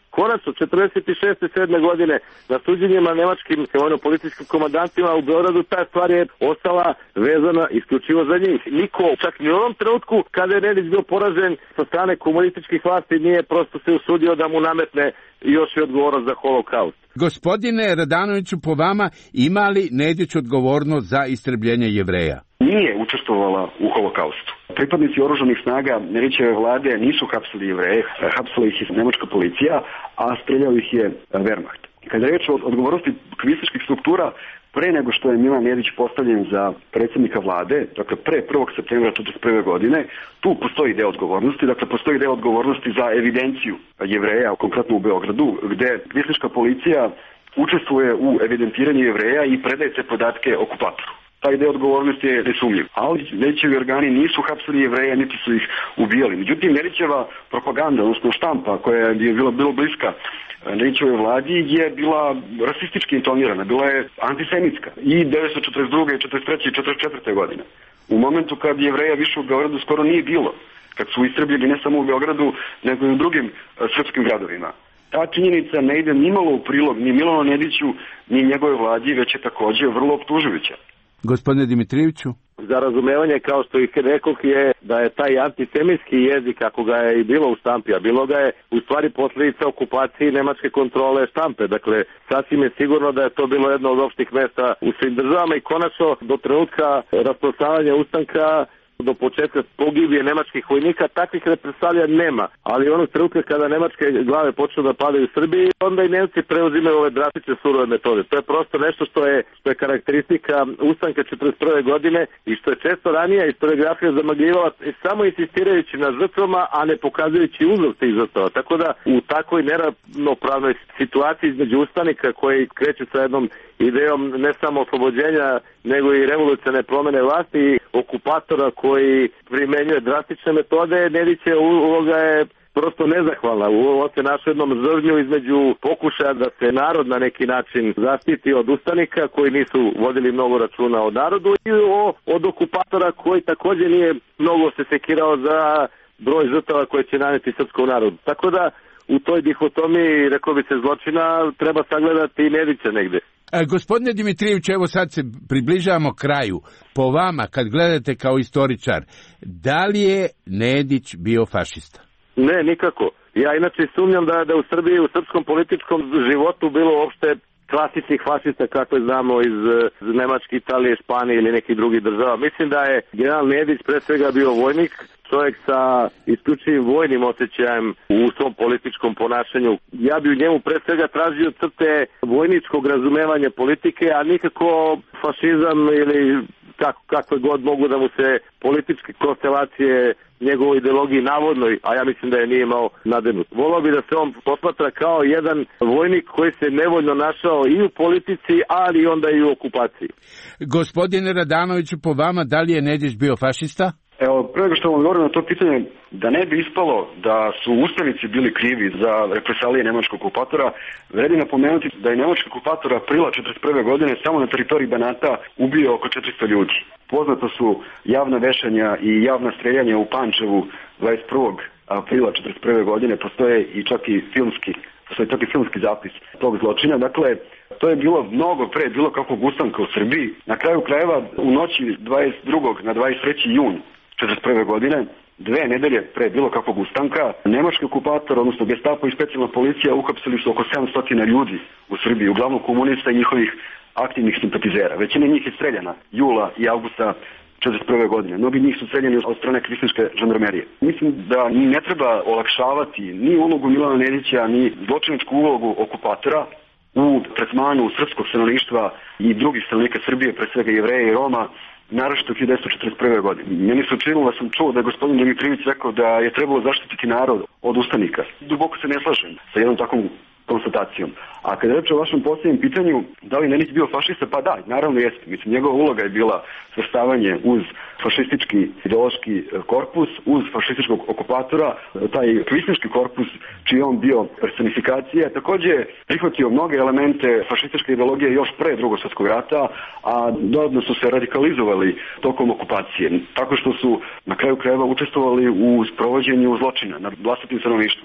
Speaker 5: konačno četrdeset šeste sedme godine na suđenjima nemačkim vojno-policijskim komandantima u Beogradu ta stvar je ostala vezana isključivo za njih. Niko, čak ni u onom trenutku kada je Nedić bio poražen sa strane komunističkih vlasti, nije prosto se usudio da mu nametne još i odgovornost za holokaust.
Speaker 4: Gospodine Radanoviću, po vama ima li Nedić odgovornost za istrebljenje Jevreja?
Speaker 6: Nije učestvovala u holokaustu. Pripadnici oružanih snaga Nedićeve vlade nisu hapsili Jevreje, hapsila ih je nemačka policija, a streljao ih je Wehrmacht. Kada je reč o odgovornosti kvističkih struktura, pre nego što je Milan Nedić postavljen za predsjednika vlade, dakle pre prvog septembra četrdeset prve godine, tu postoji deo odgovornosti, dakle postoji deo odgovornosti za evidenciju Jevreja, konkretno u Beogradu, gde kvistička policija učestvuje u evidentiranju Jevreja i predaje te podatke okupatoru. Taj deo odgovornosti je nesumnjiv. Ali Nedićevi organi nisu hapsili Jevreja, niti su ih ubijali. Međutim, Nedićeva propaganda, odnosno štampa koja je bila, bilo bliska Nedićevoj vladi, je bila rasistički intonirana, bila je antisemitska. I devetsto četrdeset druge, četrdeset treće i četrdeset četvrte godine. U momentu kad Jevreja više u Beogradu skoro nije bilo. Kad su istrebljeni ne samo u Beogradu, nego i u drugim srpskim gradovima. Ta činjenica ne ide ni malo u prilog ni Milanu Nediću, ni njegove vladi, već je također vrlo optužujuća.
Speaker 4: Gospodine Dimitrijeviću?
Speaker 5: Za razumevanje, kao što ih rekoh, je da je taj antisemitski jezik, kako ga je i bilo u štampi, a bilo ga je u stvari posljedica okupacije nemačke kontrole štampe. Dakle, sasvim je sigurno da je to bilo jedno od opštih mesta u svim državama i konačno do trenutka rasprostranjavanja ustanka, do početka pogibije nemačkih vojnika, takvih represalija nema. Ali onog trenutka kada nemačke glave počnu da padaju u Srbiji, onda i Nemci preuzimaju ove drastične surove metode. To je prosto nešto što je, što je karakteristika ustanka četrdeset prve godine i što je često ranija historiografija zamagljivala samo insistirajući na žrtvama, a ne pokazujući uzrok tih žrtava. Tako da u takvoj neravnopravnoj situaciji između ustanika koji kreću sa jednom idejom ne samo oslobođenja, nego i revolucionarne promjene vlasti i okupatora koji primenjuje drastične metode, Nedićeva uloga je prosto nezahvalna. On se našao jednom zrnju između pokušaja da se narod na neki način zaštiti od ustanika koji nisu vodili mnogo računa o narodu i od okupatora koji također nije mnogo se sekirao za broj žrtava koje će naneti srpskom narodu. Tako da u toj dihotomiji, rekao bi se, zločina treba sagledati i Nedića negde.
Speaker 4: E, gospodine Dimitrijević, evo sad se približavamo kraju. Po vama, kad gledate kao istoričar, da li je Nedić bio fašista?
Speaker 5: Ne, nikako. Ja inače sumnjam da da u Srbiji, u srpskom političkom životu bilo uopšte klasičnih fašista kakve znamo iz, iz Nemačke, Italije, Španije ili nekih drugih država. Mislim da je general Nedić pre svega bio vojnik, čovjek sa isključivim vojnim osjećajem u svom političkom ponašanju. Ja bi u njemu pre svega tražio crte vojničkog razumevanja politike, a nikako fašizam ili kako, kakve god mogu da mu se političke konstelacije njegovoj ideologiji navodnoj, a ja mislim da je nije imao nadenut. Volao bi da se on posmatra kao jedan vojnik koji se nevoljno našao i u politici, ali onda i u okupaciji.
Speaker 4: Gospodine Radanoviću, po vama, da li je Nedić bio fašista?
Speaker 6: Evo, pre nego što vam odgovorim na to pitanje, da ne bi ispalo da su ustanici bili krivi za represalije nemačkog okupatora, vredi napomenuti da je nemački okupator aprila četrdeset prve godine samo na teritoriji Banata ubio oko četiristo ljudi. Poznata su javna vešanja i javna streljanja u Pančevu dvadeset prvog aprila četrdeset prve godine, postoje i čak i filmski, postoje čak i filmski zapis tog zločina. Dakle, to je bilo mnogo pre bilo kakvog ustanka u Srbiji. Na kraju krajeva, u noći dvadeset drugog na dvadeset treći jun četrdeset prve godine, dve nedelje pre bilo kakvog ustanka, nemački okupator, odnosno Gestapo i specijalna policija uhapsili su oko sedamsto ljudi u Srbiji, uglavnom komunista i njihovih aktivnih simpatizera. Većina njih je streljana jula i avgusta četrdeset prve godine. Mnogi njih su streljani od strane kvislinške žandarmerije. Mislim da ne treba olakšavati ni ulogu Milana Nedića, ni zločinačku ulogu okupatora u tretmanu srpskog stanovništva i drugih stanovnika Srbije, pre svega Jevreja i Roma, naročito hiljadu devetsto četrdeset prve godine. Meni se učinilo da sam čuo da je gospodin Dimitrijević rekao da je trebalo zaštititi narod od ustanika. Duboko se ne slažem sa jednom takvom konstatacijom. A kada reče o vašem posljednjem pitanju, da li Nedić bio fašista, pa da, naravno jeste. Mislim, njegova uloga je bila svrstavanje uz fašistički ideološki korpus, uz fašističkog okupatora, taj kvislinški korpus, čiji je on bio personifikacija, također je prihvatio mnoge elemente fašističke ideologije još pre Drugog svjetskog rata, a dodatno su se radikalizovali tokom okupacije, tako što su na kraju krajeva učestvovali u sprovođenju zločina nad vlastitim stanovništvom.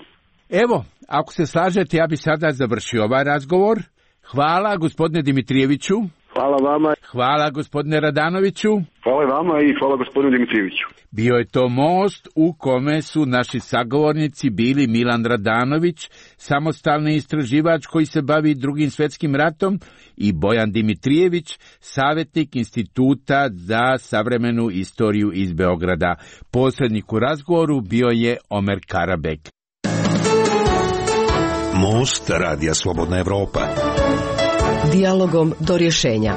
Speaker 4: Evo, ako se slažete, ja bi sada završio ovaj razgovor. Hvala gospodine Dimitrijeviću.
Speaker 5: Hvala vama.
Speaker 4: Hvala gospodine Radanoviću.
Speaker 6: Hvala i vama i hvala gospodinu Dimitrijeviću.
Speaker 4: Bio je to most u kome su naši sagovornici bili Milan Radanović, samostalni istraživač koji se bavi Drugim svjetskim ratom, i Bojan Dimitrijević, savjetnik Instituta za savremenu istoriju iz Beograda. Posrednik u razgovoru bio je Omer Karabek.
Speaker 2: Most Radija Slobodna Evropa.
Speaker 3: Dijalogom do rješenja.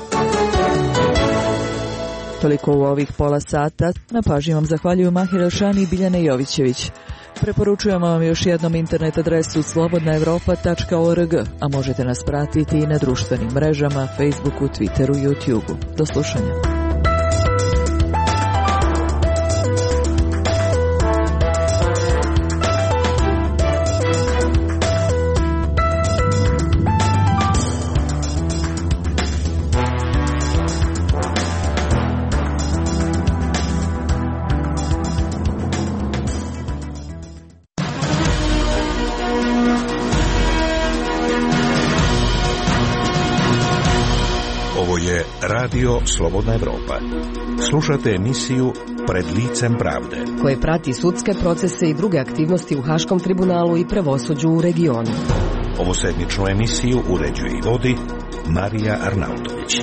Speaker 1: Toliko u ovih pola sata. Na pažnji vam zahvaljuju Mahir Elšani i Biljana Jovićević. Preporučujemo vam još jednom internet adresu slobodna evropa tačka org, a možete nas pratiti i na društvenim mrežama, Facebooku, Twitteru i YouTubeu. Do slušanja.
Speaker 2: Radio Slobodna Evropa. Slušate emisiju Pred licem pravde,
Speaker 3: koje prati sudske procese i druge aktivnosti u Haškom tribunalu i pravosuđu u regionu.
Speaker 2: Ovosedmičnu emisiju uređuje i vodi Marija Arnautović.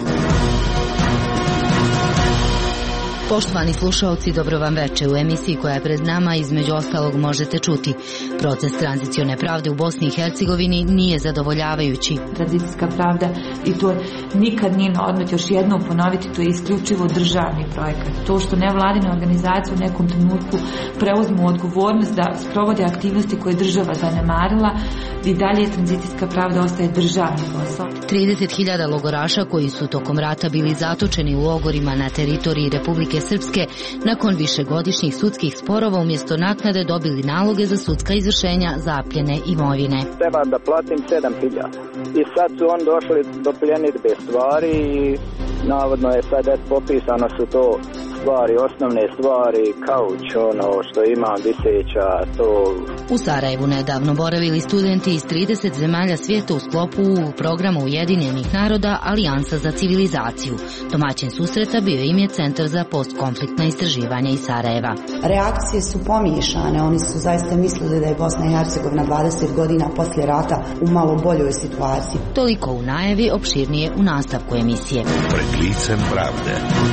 Speaker 8: Poštovani slušaoci, dobro vam veče. U emisiji koja je pred nama između ostalog možete čuti: proces tranzicione pravde u Bosni i Hercegovini nije zadovoljavajući.
Speaker 9: Tranzicijska pravda, i to nikad nije na odmet, još jednom ponoviti, to je isključivo državni projekat. To što nevladine organizacije u nekom trenutku preuzmu odgovornost da sprovode aktivnosti koje je država zanemarila, i dalje tranzicijska pravda ostaje državni posao.
Speaker 8: trideset hiljada logoraša koji su tokom rata bili zatočeni u logorima na teritoriji Republike Srpske, nakon višegodišnjih sudskih sporova umjesto naknade dobili naloge za sudska izvršenja zapljene imovine.
Speaker 10: Treba da platim sedam hiljada. I sad su on došli do pljenidbe stvari i navodno je sad popisano su to stvari, osnovne stvari, kauč, ono što imam, viseća, to.
Speaker 8: U Sarajevu nedavno boravili studenti iz trideset zemalja svijeta u sklopu programa Ujedinjenih naroda Alijansa za civilizaciju. Domaćin susreta bio im je Centar za postkonfliktna istraživanja iz Sarajeva.
Speaker 11: Reakcije su pomiješane, oni su zaista mislili da je Bosna i Hercegovina dvadeset godina poslije rata u malo boljoj situaciji.
Speaker 8: Toliko u najavi, opširnije u nastavku emisije.
Speaker 2: Pred licem pravde.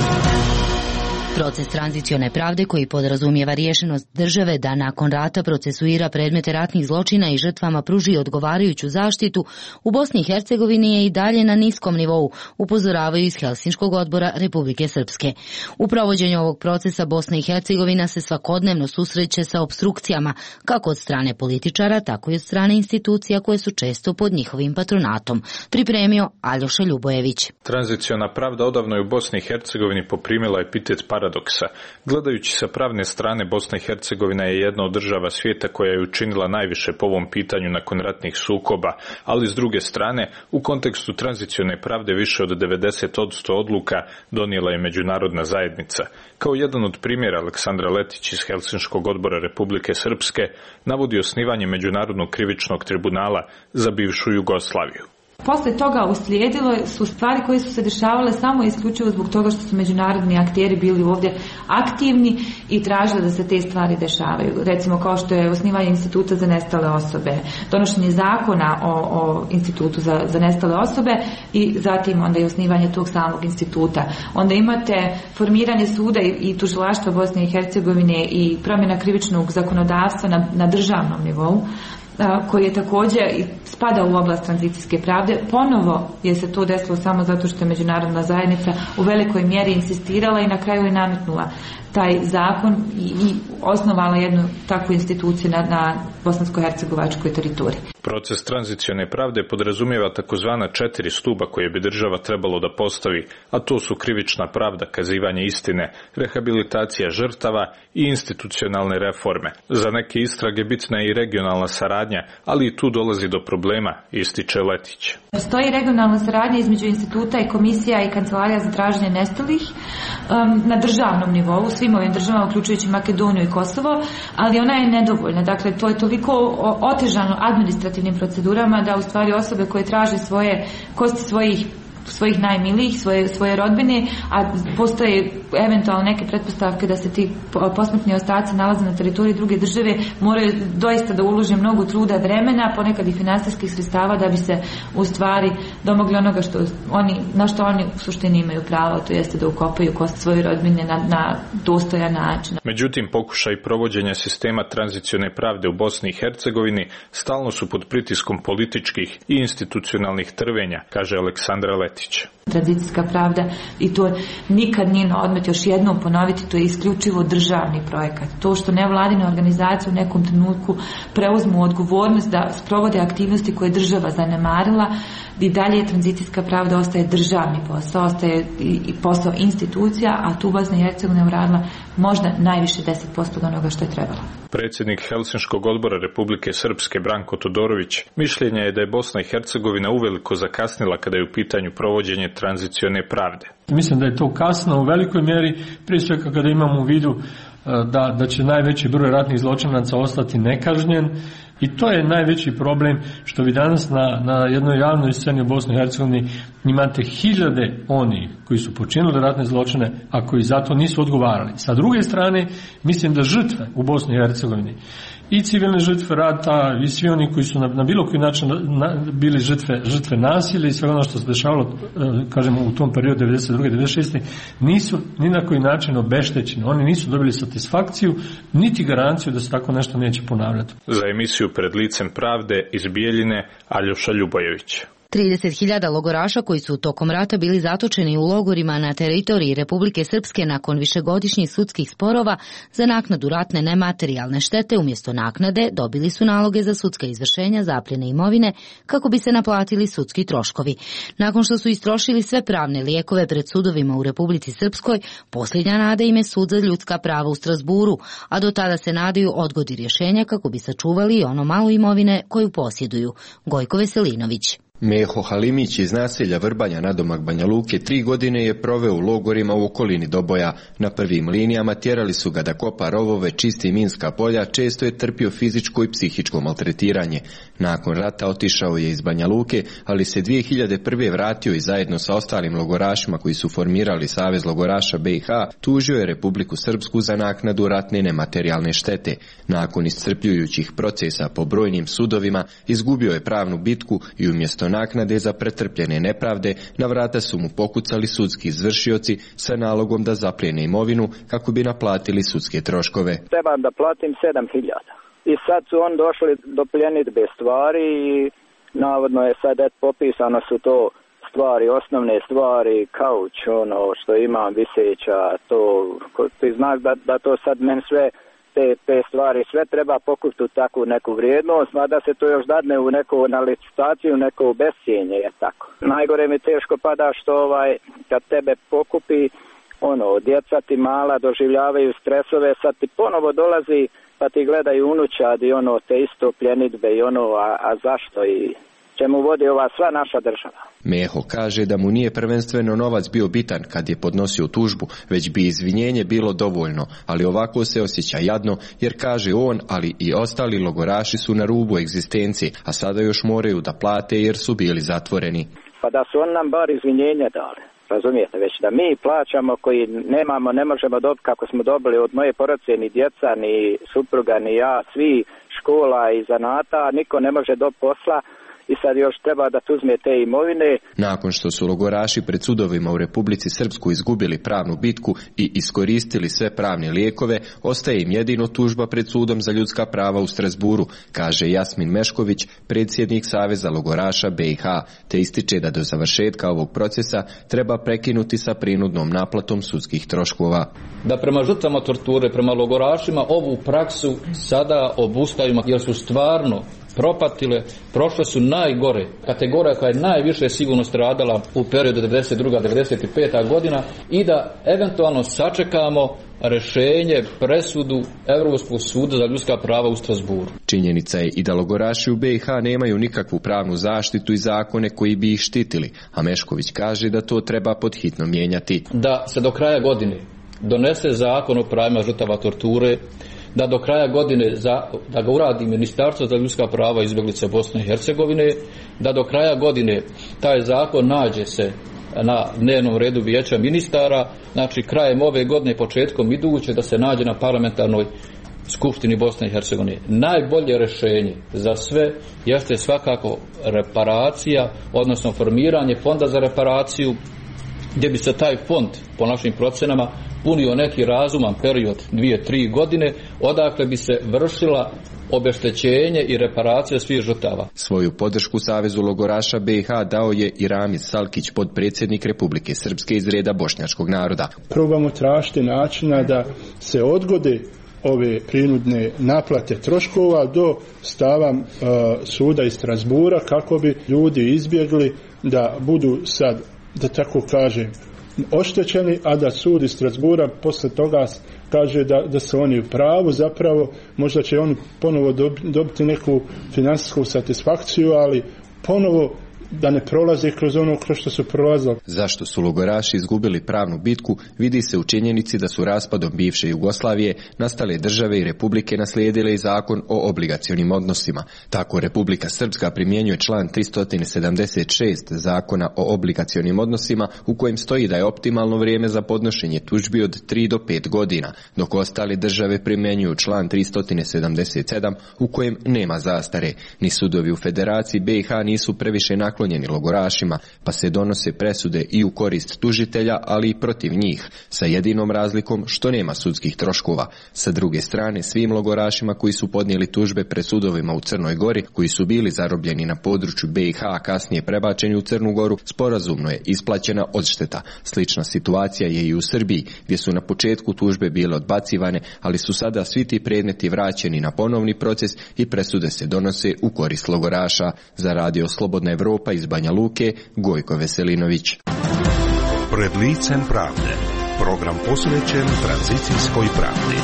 Speaker 8: Proces tranzicione pravde, koji podrazumijeva riješenost države da nakon rata procesuira predmete ratnih zločina i žrtvama pruži odgovarajuću zaštitu, u Bosni i Hercegovini je i dalje na niskom nivou, upozoravaju iz Helsinškog odbora Republike Srpske. U provođenju ovog procesa Bosna i Hercegovina se svakodnevno susreće sa opstrukcijama, kako od strane političara, tako i od strane institucija koje su često pod njihovim patronatom. Pripremio Aljoša Ljubojević.
Speaker 12: Tranziciona pravda odavno je u Bosni i Hercegovini poprimila epitet paradoksa. Gledajući sa pravne strane, Bosna i Hercegovina je jedna od država svijeta koja je učinila najviše po ovom pitanju nakon ratnih sukoba, ali s druge strane, u kontekstu tranzicione pravde više od devedeset posto odluka donijela je međunarodna zajednica. Kao jedan od primjera, Aleksandra Letić iz Helsinškog odbora Republike Srpske navodi osnivanje Međunarodnog krivičnog tribunala za bivšu Jugoslaviju.
Speaker 9: Posle toga uslijedilo su stvari koje su se dešavale samo isključivo zbog toga što su međunarodni akteri bili ovdje aktivni i tražili da se te stvari dešavaju. Recimo kao što je osnivanje instituta za nestale osobe, donošenje zakona o, o institutu za, za nestale osobe i zatim onda i osnivanje tog samog instituta. Onda imate formiranje suda i, i tužilaštva Bosne i Hercegovine i promjena krivičnog zakonodavstva na, na državnom nivou, koji je također spada u oblast tranzicijske pravde. Ponovo je se to desilo samo zato što je međunarodna zajednica u velikoj mjeri insistirala i na kraju je nametnula taj zakon i, i osnovala jednu takvu instituciju na, na bosansko-hercegovačkoj teritoriji.
Speaker 12: Proces tranzicione pravde podrazumijeva takozvana četiri stuba koje bi država trebalo da postavi, a to su krivična pravda, kazivanje istine, rehabilitacija žrtava i institucionalne reforme. Za neke istrage bitna je i regionalna saradnja, ali i tu dolazi do problema, ističe Letić.
Speaker 9: Postoji regionalna saradnja između instituta i komisija i kancelarija za traženje nestalih um, na državnom nivou, u svim ovim državama, uključujući Makedoniju i Kosovo, ali ona je nedovoljna. Dakle, to je toliko otežano administrativnim procedurama da u stvari osobe koje traže svoje kosti svojih svojih najmilijih, svoje, svoje rodbine, a postoje eventualno neke pretpostavke da se ti posmrtni ostaci nalaze na teritoriji druge države, moraju doista da ulože mnogo truda, vremena, ponekad i finansijskih sredstava da bi se u stvari domogli onoga što oni, na što oni u suštini imaju pravo, to jeste da ukopaju kost svoje rodbine na, na dostojan način.
Speaker 12: Međutim, pokušaj provođenja sistema tranzicione pravde u Bosni i Hercegovini stalno su pod pritiskom političkih i institucionalnih trvenja, kaže Aleksandra Letić.
Speaker 9: Tranzicijska pravda, i to nikad nije na odmet, još jednom ponoviti, to je isključivo državni projekat. To što nevladine organizacije u nekom trenutku preuzmu odgovornost da sprovode aktivnosti koje je država zanemarila, i dalje tranzicijska pravda ostaje državni posao, ostaje i posao institucija, a tu Bosna i Hercegovina uradila možda najviše deset posto od onoga što je trebalo.
Speaker 12: Predsjednik Helsinškog odbora Republike Srpske Branko Todorović mišljenja je da je Bosna i Hercegovina uveliko zakasnila kada je u pitanju provođenje tranzicione pravde.
Speaker 13: Mislim da je to kasno u velikoj mjeri, prije svega kada imamo u vidu da, da će najveći broj ratnih zločinaca ostati nekažnjen. I to je najveći problem što vi danas na, na jednoj javnoj sceni u Bosni i Hercegovini imate hiljade oni koji su počinili ratne zločine, a koji zato nisu odgovarali. Sa druge strane, mislim da žrtve u Bosni i Hercegovini, i civilne žrtve rata, i svi oni koji su na, na bilo koji način na, bili žrtve, žrtve nasilja i sve ono što se dešavalo, kažemo, u tom periodu devedeset druge devedeset šeste nisu ni na koji način obeštećeni. Oni nisu dobili satisfakciju, niti garanciju da se tako nešto neće ponavljati.
Speaker 12: Za emisiju Pred licem pravde iz Bijeljine, Aljoša Ljubojević.
Speaker 8: trideset hiljada logoraša koji su tokom rata bili zatočeni u logorima na teritoriji Republike Srpske nakon višegodišnjih sudskih sporova za naknadu ratne nematerijalne štete umjesto naknade dobili su naloge za sudska izvršenja zapljene imovine kako bi se naplatili sudski troškovi. Nakon što su istrošili sve pravne lijekove pred sudovima u Republici Srpskoj, posljednja nada im je sud za ljudska prava u Strasburu, a do tada se nadaju odgodi rješenja kako bi sačuvali ono malo imovine koju posjeduju. Gojko Veselinović.
Speaker 14: Meho Halimić iz naselja Vrbanja nadomak Banja Luke tri godine je proveo u logorima u okolini Doboja. Na prvim linijama tjerali su ga da kopa rovove, čisti minska polja, često je trpio fizičko i psihičko maltretiranje. Nakon rata otišao je iz Banja Luke, ali se dvije hiljade prve vratio i zajedno sa ostalim logorašima koji su formirali Savez logoraša B i H tužio je Republiku Srpsku za naknadu ratne nematerijalne štete. Nakon iscrpljujućih procesa po brojnim sudovima izgubio je pravnu bitku i umjesto naknade za pretrpljene nepravde na vrata su mu pokucali sudski izvršioci sa nalogom da zaplijene imovinu kako bi naplatili sudske troškove.
Speaker 10: Trebam da platim sedam hiljada. I sad su on došli do pljenidbe stvari i navodno je sad et popisano su to stvari, osnovne stvari, kauč, ono što imam viseća, to, ti znaš da, da to sad men sve te, te stvari sve treba pokupiti u takvu neku vrijednost, a da se to još dadne u neku na licitaciju, neko bescijenje, je tako. Najgore mi teško pada što ovaj, kad tebe pokupi, ono, djeca ti mala doživljavaju stresove, sad ti ponovo dolazi pa ti gledaju unučad i ono, te isto pljenidbe i ono, a, a zašto i čemu vodi ova sva naša država.
Speaker 14: Meho kaže da mu nije prvenstveno novac bio bitan kad je podnosio tužbu, već bi izvinjenje bilo dovoljno, ali ovako se osjeća jadno jer kaže on, ali i ostali logoraši su na rubu egzistencije, a sada još moraju da plate jer su bili zatvoreni.
Speaker 10: Pa da su on nam bar izvinjenje dali. Razumijete, već da mi plaćamo koji nemamo, ne možemo dobiti kako smo dobili od moje porodice, ni djeca, ni supruga, ni ja, svi škola i zanata, niko ne može dobiti posla i sad još treba da tuzme te imovine.
Speaker 14: Nakon što su logoraši pred sudovima u Republici Srpskoj izgubili pravnu bitku i iskoristili sve pravne lijekove, ostaje im jedino tužba pred sudom za ljudska prava u Strasburu, kaže Jasmin Mešković, predsjednik Saveza logoraša B i H, te ističe da do završetka ovog procesa treba prekinuti sa prinudnom naplatom sudskih troškova.
Speaker 15: Da prema žrtvama torture, prema logorašima ovu praksu sada obustavimo jer su stvarno propatile, prošle su najgore. Kategorija koja je najviše sigurno stradala u periodu devedeset druga do devedeset peta godina i da eventualno sačekamo rešenje, presudu Europskog suda za ljudska prava u Strasburu.
Speaker 14: Činjenica je i da logoraši u be i ha nemaju nikakvu pravnu zaštitu i zakone koji bi ih štitili, a Mešković kaže da to treba podhitno mijenjati.
Speaker 15: Da se do kraja godine donese zakon o pravima žrtava torture, da do kraja godine za, da ga uradi Ministarstvo za ljudska prava i izbjeglice Bosne i Hercegovine, da do kraja godine taj zakon nađe se na dnevnom redu vijeća ministara, znači krajem ove godine, početkom iduće, da se nađe na parlamentarnoj skupštini Bosne i Hercegovine. Najbolje rješenje za sve jeste svakako reparacija, odnosno formiranje fonda za reparaciju, gdje bi se taj fond, po našim procenama, punio neki razuman period, dvije, tri godine, odakle bi se vršila obeštećenje i reparacija svih žrtava.
Speaker 14: Svoju podršku Savezu logoraša be i ha dao je i Ramiz Salkić, podpredsjednik Republike Srpske iz reda bošnjačkog naroda.
Speaker 16: Probamo tražiti načina da se odgode ove prinudne naplate troškova do stava uh, suda iz Strasbura, kako bi ljudi izbjegli da budu sad, da tako kažem, oštećeni, a da sud iz Strasbura posle toga kaže da, da su oni u pravu, zapravo možda će oni ponovo dobiti neku finansijsku satisfakciju, ali ponovo da ne prolaze kroz ono kroz što su prolazili.
Speaker 14: Zašto su logoraši izgubili pravnu bitku vidi se u činjenici da su raspadom bivše Jugoslavije nastale države i republike naslijedile i zakon o obligacionim odnosima. Tako Republika Srpska primjenjuje član tristo sedamdeset šest zakona o obligacionim odnosima, u kojem stoji da je optimalno vrijeme za podnošenje tužbi od tri do pet godina, dok ostale države primjenjuju član tristo sedamdeset sedam u kojem nema zastare. Ni sudovi u Federaciji be i ha nisu previše naklonjeni logorašima, pa se donose presude i u korist tužitelja, ali i protiv njih, sa jedinom razlikom što nema sudskih troškova. Sa druge strane, svim logorašima koji su podnijeli tužbe pred sudovima u Crnoj Gori, koji su bili zarobljeni na području be i ha, a kasnije prebačeni u Crnu Goru, sporazumno je isplaćena odšteta. Slična situacija je i u Srbiji, gdje su na početku tužbe bile odbacivane, ali su sada svi ti predmeti vraćeni na ponovni proces i presude se donose u korist logoraša. Za Radio Slobodna Evropa iz Banja Luke, Gojko Veselinović.
Speaker 2: Pred licem pravde. Program posvećen tranzicijskoj pravdi.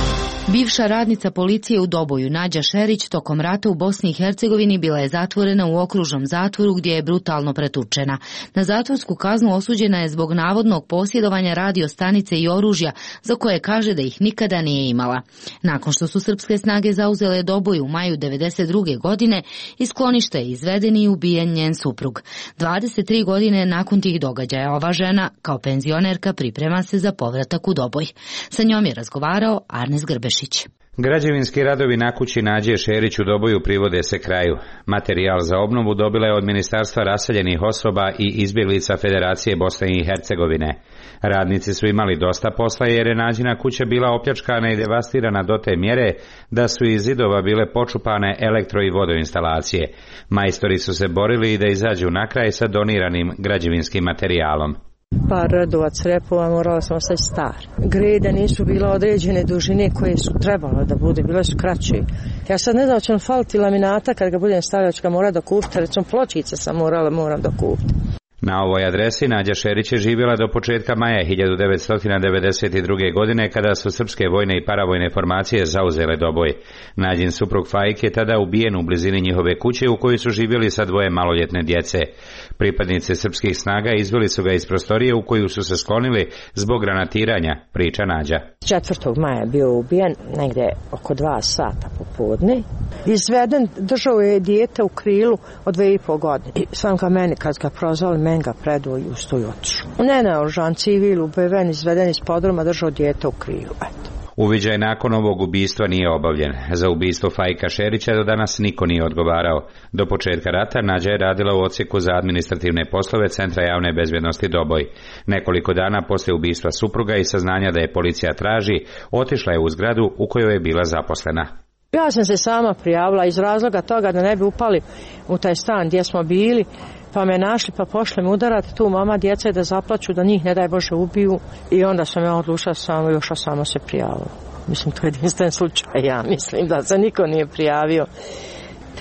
Speaker 8: Bivša radnica policije u Doboju, Nađa Šerić, tokom rata u Bosni i Hercegovini bila je zatvorena u okružnom zatvoru gdje je brutalno pretučena. Na zatvorsku kaznu osuđena je zbog navodnog posjedovanja radiostanice i oružja, za koje kaže da ih nikada nije imala. Nakon što su srpske snage zauzele Doboju u maju devedeset druge godine, iz skloništa je izveden i ubijen njen suprug. dvadeset tri godine nakon tih događaja ova žena, kao penzionerka, priprema se za povratak u Doboj. Sa njom je razgovarao Arnes Grbešić.
Speaker 17: Građevinski radovi na kući Nađe Šerić u Doboju privode se kraju. Materijal za obnovu dobila je od Ministarstva raseljenih osoba i izbjeglica Federacije Bosne i Hercegovine. Radnici su imali dosta posla jer je Nađina kuća bila opljačkana i devastirana do te mjere da su iz zidova bile počupane elektro i vodoinstalacije. Majstori su se borili da izađu na kraj sa doniranim građevinskim materijalom.
Speaker 18: Par redova crepova morala sam ostati star. Grede nisu bile određene dužine koje su trebalo da bude, bile su kraće. Ja sad ne znam će on faliti laminata kad ga budem stavljati, ću ga mora da kupiti, recimo pločice sam morala, moram da kupiti.
Speaker 17: Na ovoj adresi Nađa Šerić je živjela do početka maja hiljadu devetsto devedeset druge godine, kada su srpske vojne i paravojne formacije zauzele Doboj. Nađin suprug Fajk je tada ubijen u blizini njihove kuće u kojoj su živjeli sa dvoje maloljetne djece. Pripadnici srpskih snaga izveli su ga iz prostorije u koju su se sklonili zbog granatiranja, priča Nađa.
Speaker 18: četvrtog maja je bio ubijen, negdje oko dva sata popodne. Izveden, držao je dijete u krilu od dve i pol godine. I sam ga meni, kad ga prozvali, meni ga predao i usto i otišao. Ne naoružan civil, ubiven, izveden iz podruma, držao dijete u krilu, eto.
Speaker 17: Uviđaj nakon ovog ubistva nije obavljen. Za ubistvo Fajka Šerića do danas niko nije odgovarao. Do početka rata Nađa je radila u odsjeku za administrativne poslove Centra javne bezbjednosti Doboj. Nekoliko dana poslije ubistva supruga i saznanja da je policija traži, otišla je u zgradu u kojoj je bila zaposlena.
Speaker 18: Ja sam se sama prijavila iz razloga toga da ne bi upali u taj stan gdje smo bili, pa me našli, pa pošli me udarati tu mama, djeca da zaplaću, da njih ne daj Bože ubiju, i onda sam ja odlučila samo, još samo se prijavila. Mislim, to je jedinstven slučaj, ja mislim da se niko nije prijavio.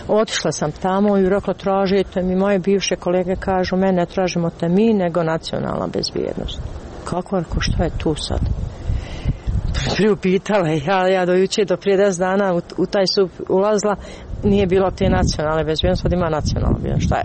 Speaker 18: Otišla sam tamo i rekla tražite mi, moje bivše kolege kažu mene tražimo te mi nego nacionalna bezbjednost. Kako, rekao, što je tu sad? Priupitala ja, ja do juče, do prije deset dana u, u taj sup ulazila, nije bilo te nacionalne bezbjednosti, sad ima nacionalna bezbjednost, šta je?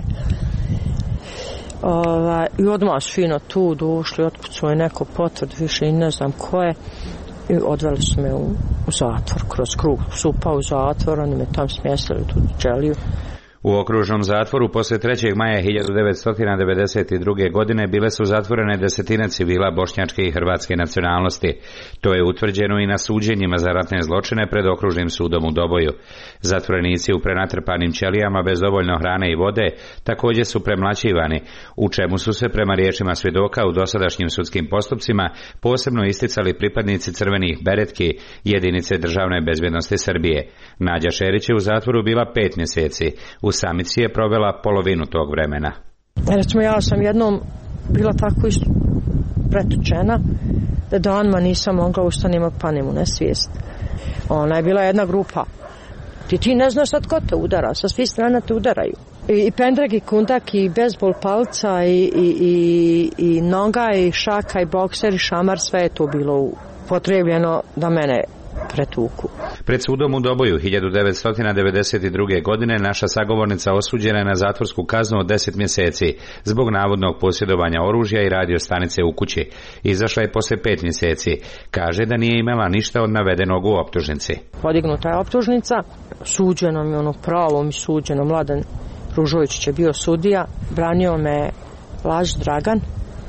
Speaker 18: Ova, I odmah su fino tu došli, otpucao je neko potvrd, više i ne znam ko je, i odveli su me u, u zatvor, kroz krug supa u zatvor, oni me tam smjestili tu čeliju.
Speaker 17: U okružnom zatvoru poslije trećeg maja hiljadu devetsto devedeset druge. godine bile su zatvorene desetine civila bošnjačke i hrvatske nacionalnosti. To je utvrđeno i na suđenjima za ratne zločine pred okružnim sudom u Doboju. Zatvorenici u prenatrpanim ćelijama bez dovoljno hrane i vode također su premlaćivani, u čemu su se prema riječima svjedoka u dosadašnjim sudskim postupcima posebno isticali pripadnici crvenih beretki, jedinice državne bezbjednosti Srbije. Nađa Šerić je u zatvoru bila pet mjeseci. U samici je provela polovinu tog vremena.
Speaker 18: Recimo, ja sam jednom bila tako isto pretučena da danima nisam mogla ustani, imam panimu nesvijest. Ona je bila jedna grupa. Ti, ti ne znaš sad ko te udara, sa svih strana te udaraju. I, i pendrek, i kundak, i bezbol palca, i, i, i, i noga, i šaka, i bokser, i šamar, sve je to bilo potrebljeno da mene pretuku.
Speaker 17: Pred sudom u Doboju hiljadu devetsto devedeset druge. godine naša sagovornica osuđena je na zatvorsku kaznu od deset mjeseci zbog navodnog posjedovanja oružja i radio stanice u kući. Izašla je poslije pet mjeseci. Kaže da nije imala ništa od navedenog u optužnici.
Speaker 18: Podignuta je optužnica, suđeno mi ono pravo mi suđeno, Mladen Ružović je bio sudija, branio me Laž Dragan.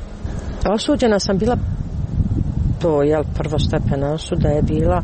Speaker 18: Osuđena sam bila, to je prvostepena osuda je bila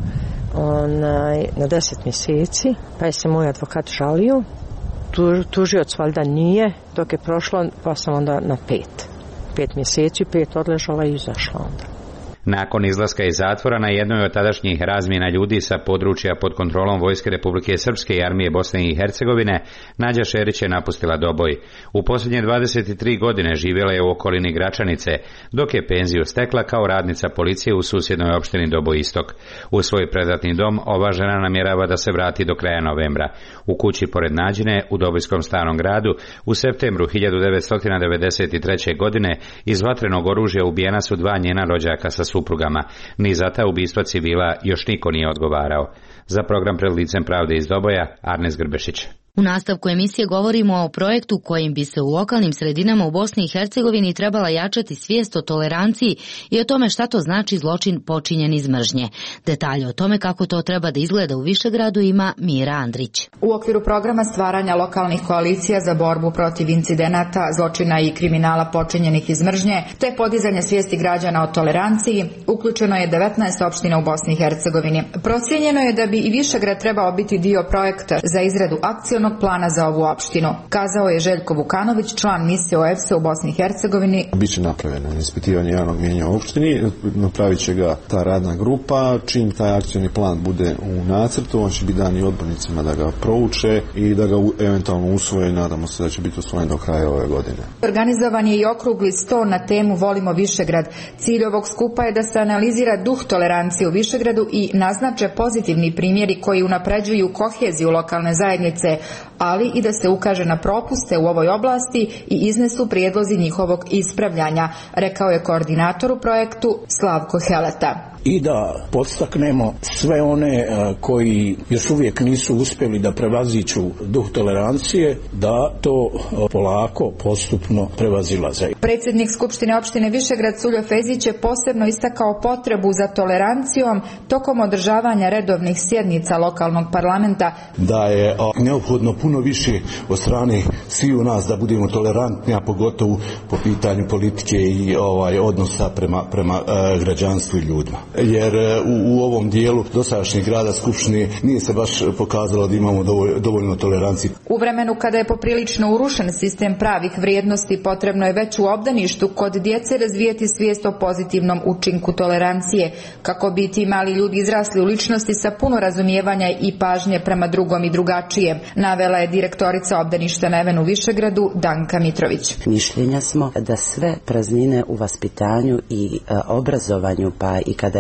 Speaker 18: onaj, na deset mjeseci, pa je se moj advokat žalio, tu, tužioc valjda nije, dok je prošlo, pa sam onda na pet. Pet mjeseci, pet odležala i izašla onda.
Speaker 17: Nakon izlaska iz zatvora na jednoj od tadašnjih razmjena ljudi sa područja pod kontrolom Vojske Republike Srpske i Armije Bosne i Hercegovine, Nađa Šerić je napustila Doboj. U posljednje dvadeset tri godine živjela je u okolini Gračanice, dok je penziju stekla kao radnica policije u susjednoj opštini Doboj Istok. U svoj predratni dom ova žena namjerava da se vrati do kraja novembra. U kući pored Nađine, u Dobojskom Starom gradu, u septembru hiljadu devetsto devedeset treće. godine iz vatrenog oružja ubijena su dva njena rođaka sa suprugama. Ni za ta ubistva civila još niko nije odgovarao. Za program Pred licem pravde iz Doboja, Arnes Grbešić.
Speaker 8: U nastavku emisije govorimo o projektu kojim bi se u lokalnim sredinama u Bosni i Hercegovini trebala jačati svijest o toleranciji i o tome šta to znači zločin počinjen iz mržnje. Detalje o tome kako to treba da izgleda u Višegradu ima Mira Andrić.
Speaker 19: U okviru programa stvaranja lokalnih koalicija za borbu protiv incidenata, zločina i kriminala počinjenih iz mržnje, te podizanje svijesti građana o toleranciji, uključeno je devetnaest opština u Bosni i Hercegovini. Procijenjeno je da bi i Višegrad trebao biti dio projekta za izradu akcionog plana za ovu opštinu, kazao je Željko Vukanović, član misije O E B S-a u Bosni i Hercegovini.
Speaker 20: Biće napravljeno ispitivanje javnog mijenja u opštini, napravit će ga ta radna grupa, čim taj akcioni plan bude u nacrtu, on će biti dan i odbornicima da ga prouče i da ga eventualno usvoje, nadamo se da će biti usvojen do kraja ove godine.
Speaker 19: Organizovan je i okrugli sto na temu Volimo Višegrad. Cilj ovog skupa je da se analizira duh tolerancije u Višegradu i naznače pozitivni primjeri koji unapređuju koheziju lokalne zajednice, ali i da se ukaže na propuste u ovoj oblasti i iznesu prijedlozi njihovog ispravljanja, rekao je koordinator u projektu Slavko Heleta.
Speaker 21: I da podstaknemo sve one koji još uvijek nisu uspjeli da prevaziću duh tolerancije, da to polako, postupno prevazilaze.
Speaker 19: Predsjednik Skupštine opštine Višegrad Suljo Fezić je posebno istakao potrebu za tolerancijom tokom održavanja redovnih sjednica lokalnog parlamenta.
Speaker 21: Da je neophodno puno više od strane svih u nas da budemo tolerantni, a pogotovo po pitanju politike i ovaj odnosa prema, prema uh, građanstvu i ljudima. Jer u, u ovom dijelu dosadašnjeg grada Skupštine nije se baš pokazalo da imamo dovolj, dovoljno tolerancije.
Speaker 19: U vremenu kada je poprilično urušen sistem pravih vrijednosti, potrebno je već u obdaništu kod djece razvijeti svijest o pozitivnom učinku tolerancije, kako bi ti mali ljudi izrasli u ličnosti sa puno razumijevanja i pažnje prema drugom i drugačijem, navela je direktorica obdaništa Neven u Višegradu Danka Mitrović.
Speaker 22: Mišljenja smo da sve praznine u vaspitanju i e, obrazovanju, pa i kada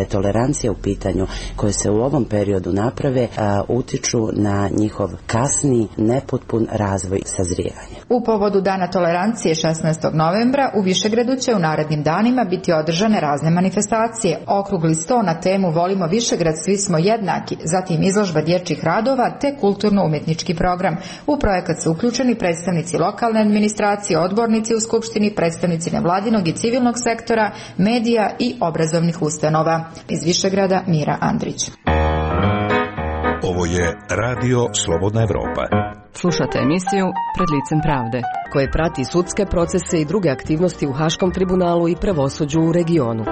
Speaker 7: je tolerancija u pitanju koje se u ovom periodu naprave, a, utiču na njihov kasni, nepotpun razvoj sazrijevanja.
Speaker 19: U povodu Dana tolerancije šesnaestog novembra u Višegradu će u narednim danima biti održane razne manifestacije. Okrugli sto na temu Volimo Višegrad, svi smo jednaki, zatim izložba dječjih radova te kulturno-umjetnički program. U projekat su uključeni predstavnici lokalne administracije, odbornici u Skupštini, predstavnici nevladinog i civilnog sektora, medija i obrazovnih ustanova. Iz Višegrada Mira Andrić.
Speaker 2: Ovo je Radio Slobodna Evropa.
Speaker 3: Slušate emisiju Pred licem pravde, koje prati sudske procese i druge aktivnosti u Haškom tribunalu i pravosuđu u regionu.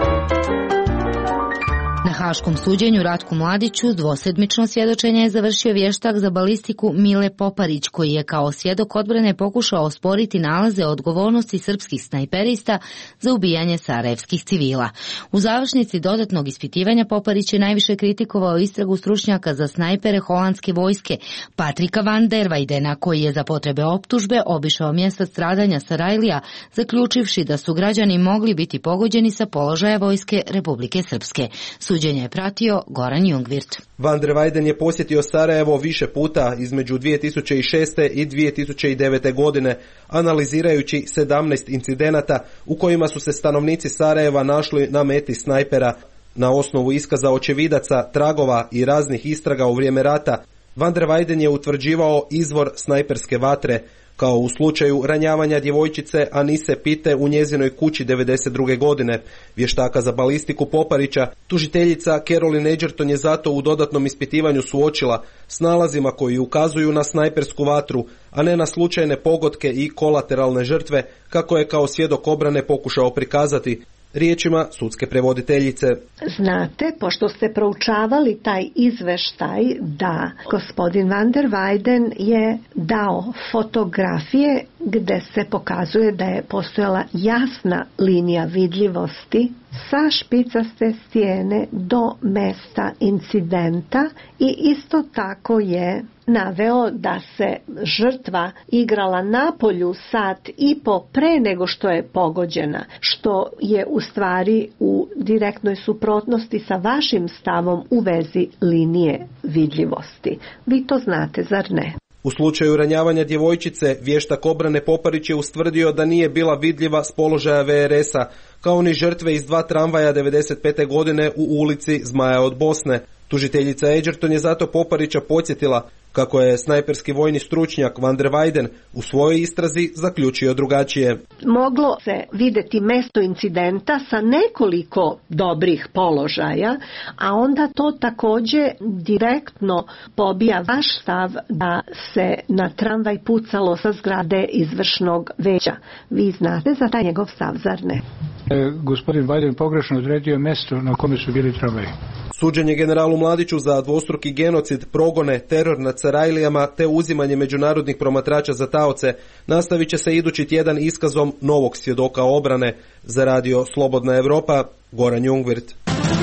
Speaker 8: Na Haškom suđenju Ratku Mladiću dvosedmično svjedočenje je završio vještak za balistiku Mile Poparić, koji je kao svjedok odbrane pokušao osporiti nalaze odgovornosti srpskih snajperista za ubijanje sarajevskih civila. U završnici dodatnog ispitivanja Poparić je najviše kritikovao istragu stručnjaka za snajpere holandske vojske Patrika van der Weidena, koji je za potrebe optužbe obišao mjesta stradanja Sarajlija, zaključivši da su građani mogli biti pogođeni sa položaja vojske Republike Srpske. Suđenje je pratio Goran Jungwirth.
Speaker 22: Van der Weyden je posjetio Sarajevo više puta između dvije tisuće šeste. i dvije tisuće devete. godine, analizirajući sedamnaest incidenata u kojima su se stanovnici Sarajeva našli na meti snajpera. Na osnovu iskaza očevidaca, tragova i raznih istraga u vrijeme rata, Van der Weyden je utvrđivao izvor snajperske vatre, kao u slučaju ranjavanja djevojčice Anise Pite u njezinoj kući devedeset druge. godine. Vještaka za balistiku Poparića, tužiteljica Caroline Edgerton je zato u dodatnom ispitivanju suočila s nalazima koji ukazuju na snajpersku vatru, a ne na slučajne pogodke i kolateralne žrtve, kako je kao svjedok obrane pokušao prikazati. Riječima sudske prevoditeljice.
Speaker 23: Znate, pošto ste proučavali taj izveštaj, da gospodin Van der Weyden je dao fotografije gdje se pokazuje da je postojala jasna linija vidljivosti sa špicaste stijene do mesta incidenta i isto tako je naveo da se žrtva igrala na polju sat i po pre nego što je pogođena, što je u stvari u direktnoj suprotnosti sa vašim stavom u vezi linije vidljivosti. Vi to znate, zar ne?
Speaker 22: U slučaju ranjavanja djevojčice, vještak obrane Poparić je ustvrdio da nije bila vidljiva s položaja V R S-a, kao ni žrtve iz dva tramvaja devedeset pete. godine u ulici Zmaja od Bosne. Tužiteljica Edgerton je zato Poparića podsjetila kako je snajperski vojni stručnjak Van der Weyden u svojoj istrazi zaključio drugačije.
Speaker 23: Moglo se vidjeti mjesto incidenta sa nekoliko dobrih položaja, a onda to također direktno pobija vaš stav da se na tramvaj pucalo sa zgrade izvršnog veća. Vi znate za taj njegov stav, zar ne?
Speaker 24: E, gospodin Weyden pogrešno odredio mjesto na kome su bili tramvaji.
Speaker 22: Suđenje generalu Mladiću za dvostruki genocid, progone, teror nad Sarajlijama te uzimanje međunarodnih promatrača za taoce nastavit će se idući tjedan iskazom novog svjedoka obrane. Za Radio Slobodna Evropa, Goran Jungwirth.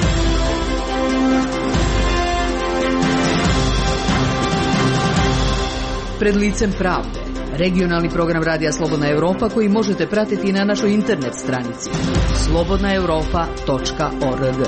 Speaker 1: Pred licem pravde. Regionalni program Radija Slobodna Evropa koji možete pratiti na našoj internet stranici slobodna europa točka org.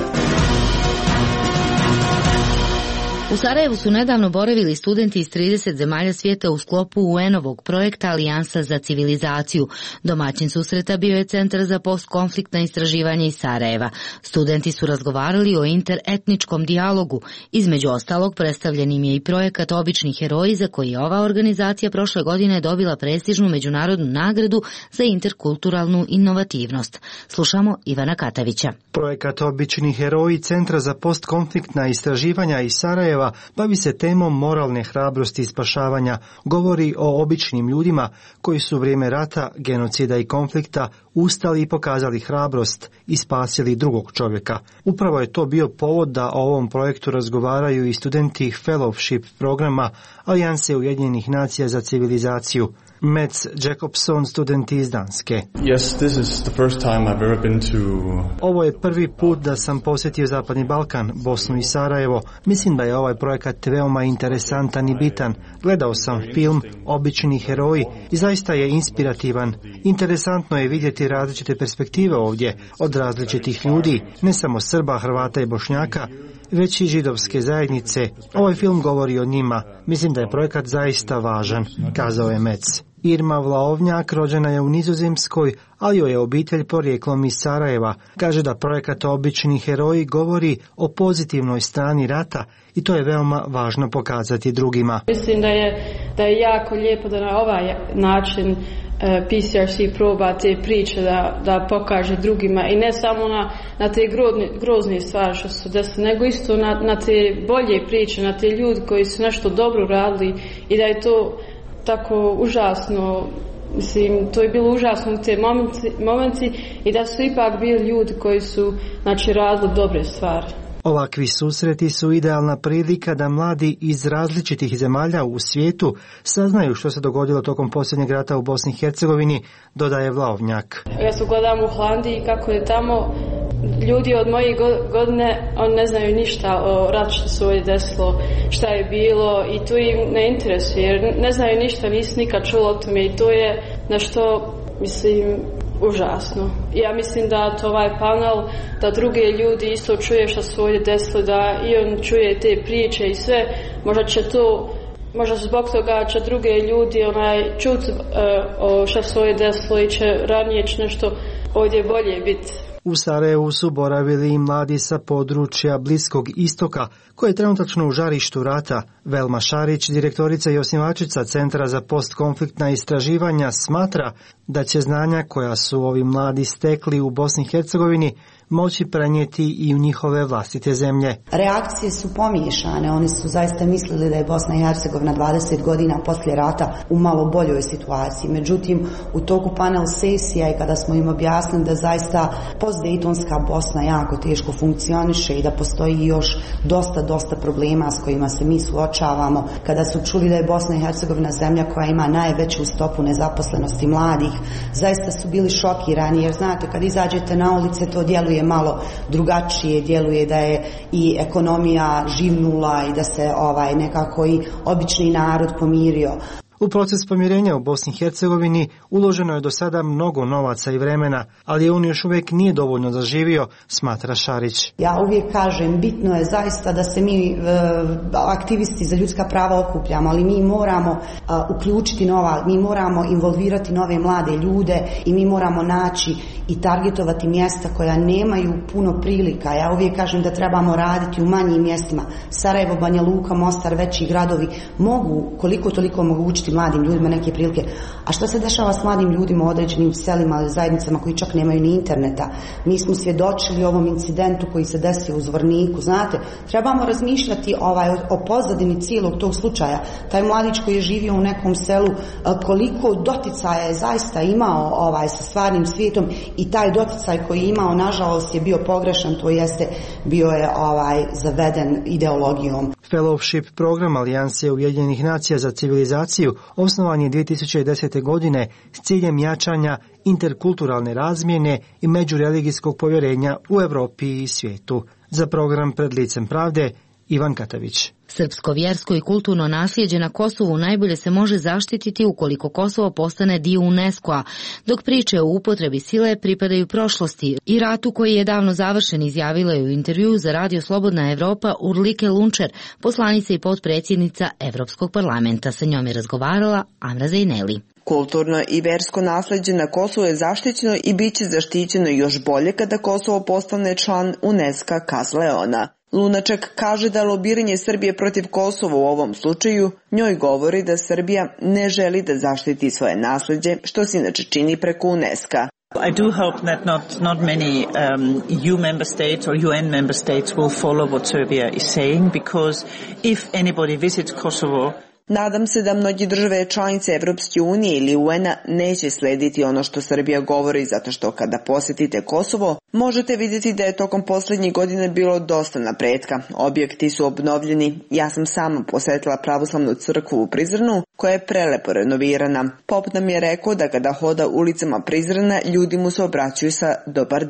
Speaker 8: U Sarajevu su nedavno boravili studenti iz trideset zemalja svijeta u sklopu U N-ovog projekta Alijansa za civilizaciju. Domaćin susreta bio je Centar za postkonfliktna istraživanja iz Sarajeva. Studenti su razgovarali o interetničkom dijalogu. Između ostalog, predstavljen im je i projekat Obični heroji, za koji je ova organizacija prošle godine dobila prestižnu međunarodnu nagradu za interkulturalnu inovativnost. Slušamo Ivana Katavića.
Speaker 25: Projekat Obični heroji Centra za postkonfliktna istraživanja iz Sarajeva bavi se temom moralne hrabrosti i spašavanja, govori o običnim ljudima koji su u vrijeme rata, genocida i konflikta ustali i pokazali hrabrost i spasili drugog čovjeka. Upravo je to bio povod da o ovom projektu razgovaraju i studenti fellowship programa Alijanse Ujedinjenih nacija za civilizaciju. Mats Jacobson, student iz Danske.
Speaker 26: Yes, this is the first time I've ever been to...
Speaker 25: Ovo je prvi put da sam posjetio Zapadni Balkan, Bosnu i Sarajevo. Mislim da je ovaj projekat veoma interesantan i bitan. Gledao sam film Obični heroji i zaista je inspirativan. Interesantno je vidjeti različite perspektive ovdje od različitih ljudi, ne samo Srba, Hrvata i Bošnjaka, već i židovske zajednice. Ovaj film govori o njima. Mislim da je projekat zaista važan, kazao je Mec. Irma Vlaovnjak rođena je u Nizozemskoj, ali joj je obitelj porijeklom iz Sarajeva. Kaže da projekat Obični heroji govori o pozitivnoj strani rata i to je veoma važno pokazati drugima.
Speaker 4: Mislim da je, da je jako lijepo da na ovaj način P C R C proba te priče da, da pokaže drugima i ne samo na, na te grozne, grozne stvari što su desile, nego isto na, na te bolje priče, na te ljudi koji su nešto dobro radili i da je to tako užasno, mislim, to je bilo užasno u te momenti, momenti i da su ipak bili ljudi koji su, znači, radili dobre stvari.
Speaker 25: Ovakvi susreti su idealna prilika da mladi iz različitih zemalja u svijetu saznaju što se dogodilo tokom posljednjeg rata u Bosni i Hercegovini, dodaje Vlaovnjak.
Speaker 4: Ja se gledam u Holandiji kako je tamo ljudi od moje godine, oni ne znaju ništa o ratu što se ovdje desilo, šta je bilo i to im ne interesuje jer ne znaju ništa, nisu nikad čuli o tome i to je nešto, mislim, užasno. Ja mislim da to ovaj panel, da druge ljudi isto čuje što se ovdje desilo, da i on čuje te priče i sve, možda će to, možda zbog toga će druge ljudi onaj čuti uh, o što se ovdje desilo i će ranije će nešto ovdje bolje biti.
Speaker 25: U Sarajevu su boravili i mladi sa područja Bliskog istoka, koje je trenutačno u žarištu rata. Velma Šarić, direktorica i osnivačica Centra za postkonfliktna istraživanja, smatra da će znanja koja su ovi mladi stekli u Bosni i Hercegovini moći prenijeti i u njihove vlastite zemlje.
Speaker 5: Reakcije su pomiješane, oni su zaista mislili da je Bosna i Hercegovina dvadeset godina poslije rata u malo boljoj situaciji. Međutim, u toku panel sesija i kada smo im objasnili da zaista postdejtonska Bosna jako teško funkcioniše i da postoji još dosta, dosta problema s kojima se mi suočavamo, kada su čuli da je Bosna i Hercegovina zemlja koja ima najveću stopu nezaposlenosti mladih, zaista su bili šokirani jer znate, kad izađete na ulice to djeluje malo drugačije, djeluje da je i ekonomija živnula i da se ovaj nekako i obični narod pomirio.
Speaker 25: U proces pomirenja u Bosni i Hercegovini uloženo je do sada mnogo novaca i vremena, ali on još uvijek nije dovoljno zaživio, smatra Šarić.
Speaker 5: Ja uvijek kažem, bitno je zaista da se mi e, aktivisti za ljudska prava okupljamo, ali mi moramo a, uključiti nova, mi moramo involvirati nove mlade ljude i mi moramo naći i targetovati mjesta koja nemaju puno prilika. Ja uvijek kažem da trebamo raditi u manjim mjestima. Sarajevo, Banja Luka, Mostar, veći gradovi mogu koliko toliko omogućiti mladim ljudima neke prilike. A što se dešava s mladim ljudima u određenim selima, zajednicama koji čak nemaju ni interneta? Mi smo svjedočili ovom incidentu koji se desio u Zvorniku. Znate, trebamo razmišljati ovaj, o pozadini cijelog tog slučaja. Taj mladić koji je živio u nekom selu, koliko doticaja je zaista imao ovaj, sa stvarnim svijetom i taj doticaj koji je imao, nažalost, je bio pogrešan, to jeste bio je ovaj, zaveden ideologijom.
Speaker 25: Fellowship program Alijanse Ujedinjenih nacija za civilizaciju osnovan je dvije tisuće desete. godine s ciljem jačanja interkulturalne razmjene i međureligijskog povjerenja u Europi i svijetu. Za program Pred licem pravde, Ivan Katavić.
Speaker 8: Srpsko vjersko i kulturno nasljeđe na Kosovu najbolje se može zaštititi ukoliko Kosovo postane dio UNESCO-a, dok priče o upotrebi sile pripadaju prošlosti i ratu koji je davno završen, izjavila je u intervjuu za Radio Slobodna Evropa Urlike Lunčer, poslanica i potpredsjednica Evropskog parlamenta. Sa njom je razgovarala Amra Zejneli.
Speaker 6: Kulturno i versko nasljeđe na Kosovu je zaštićeno i bit će zaštićeno još bolje kada Kosovo postane član UNESCO-a Kaz Leona. Lunaček kaže da lobiranje Srbije protiv Kosova u ovom slučaju njoj govori da Srbija ne želi da zaštiti svoje nasljeđe, što se inače čini preko UNESCO-a.
Speaker 9: I do hope that not, not many um, E U member states or U N member states will follow what Serbia is saying, because if anybody visits Kosovo,
Speaker 6: Nadam se da mnogi države članice Evropske unije ili U N-a neće slediti ono što Srbija govori, zato što kada posjetite Kosovo, možete vidjeti da je tokom posljednjih godina bilo dosta napretka. Objekti su obnovljeni. Ja sam sama posjetila pravoslavnu crkvu u Prizrenu, koja je prelepo renovirana. Pop nam je rekao da kada hoda ulicama Prizrena, ljudi mu se obraćaju sa dobar dan.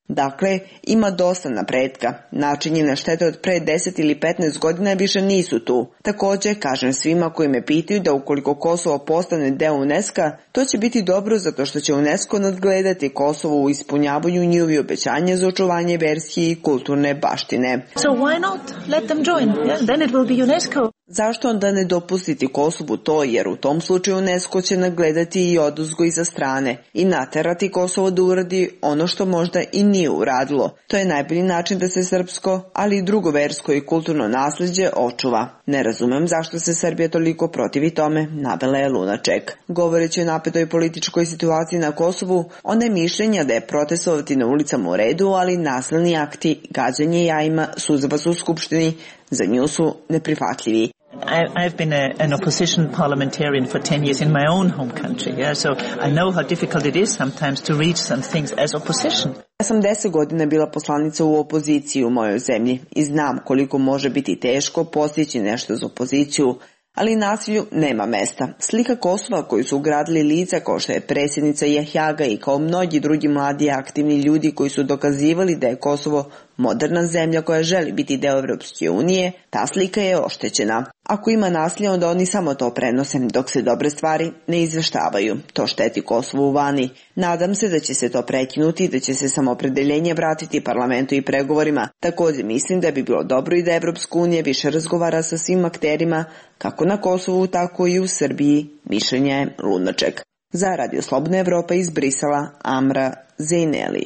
Speaker 6: Dakle, ima dosta napretka. Načinjene štete od pre deset ili petnaest godina više nisu tu. Također, kažem svima koji me pitaju da ukoliko Kosovo postane deo UNESCO-a, to će biti dobro zato što će UNESCO nadgledati Kosovo u ispunjavanju njihovi obećanja za očuvanje verske i kulturne baštine.
Speaker 9: So why not let them join? Yeah, then it will be UNESCO.
Speaker 6: Zašto onda ne dopustiti Kosovu to, jer u tom slučaju UNESCO će nagledati i oduzgo iza strane i naterati Kosovo da uradi ono što možda i nije uradilo. To je najbolji način da se srpsko, ali i drugo versko i kulturno nasleđe očuva. Ne razumem zašto se Srbija toliko protivi tome, navela je Lunaček. Govoreći o napetoj političkoj situaciji na Kosovu, ona je mišljenja da je protestovati na ulicama u redu, ali nasilni akti, gađanje jajima, suzava su u skupštini, za nju su neprihvatljivi.
Speaker 9: I, I've been a, an opposition parliamentarian for ten years in my own home country, yeah? So I know how difficult it is sometimes to reach some things as opposition.
Speaker 6: Ja sam deset godina bila poslanica u opoziciji u mojoj zemlji i znam koliko može biti teško postići nešto za opoziciju, ali nasilju nema mesta. Slika Kosova koju su ugradili lica kao što je predsjednica Jahjaga i kao mnogi drugi mladi aktivni ljudi koji su dokazivali da je Kosovo moderna zemlja koja želi biti deo Evropske unije, ta slika je oštećena. Ako ima nasilja, onda oni samo to prenose, dok se dobre stvari ne izveštavaju. To šteti Kosovu vani. Nadam se da će se to prekinuti i da će se samoopredeljenje vratiti parlamentu i pregovorima. Također mislim da bi bilo dobro i da Evropska unija više razgovara sa svim akterima, kako na Kosovu, tako i u Srbiji, mišljenja je Lunaček. Za Radio Slobodna Evropa iz Brisela, Amra Zejneli.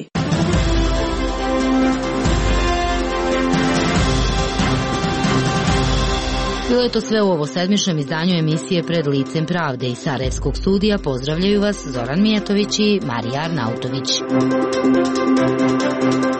Speaker 8: Bilo je to sve u ovo sedmičnom izdanju emisije Pred licem pravde. Iz Sarajevskog studija pozdravljaju vas Zoran Mijatović i Marija Arnautović.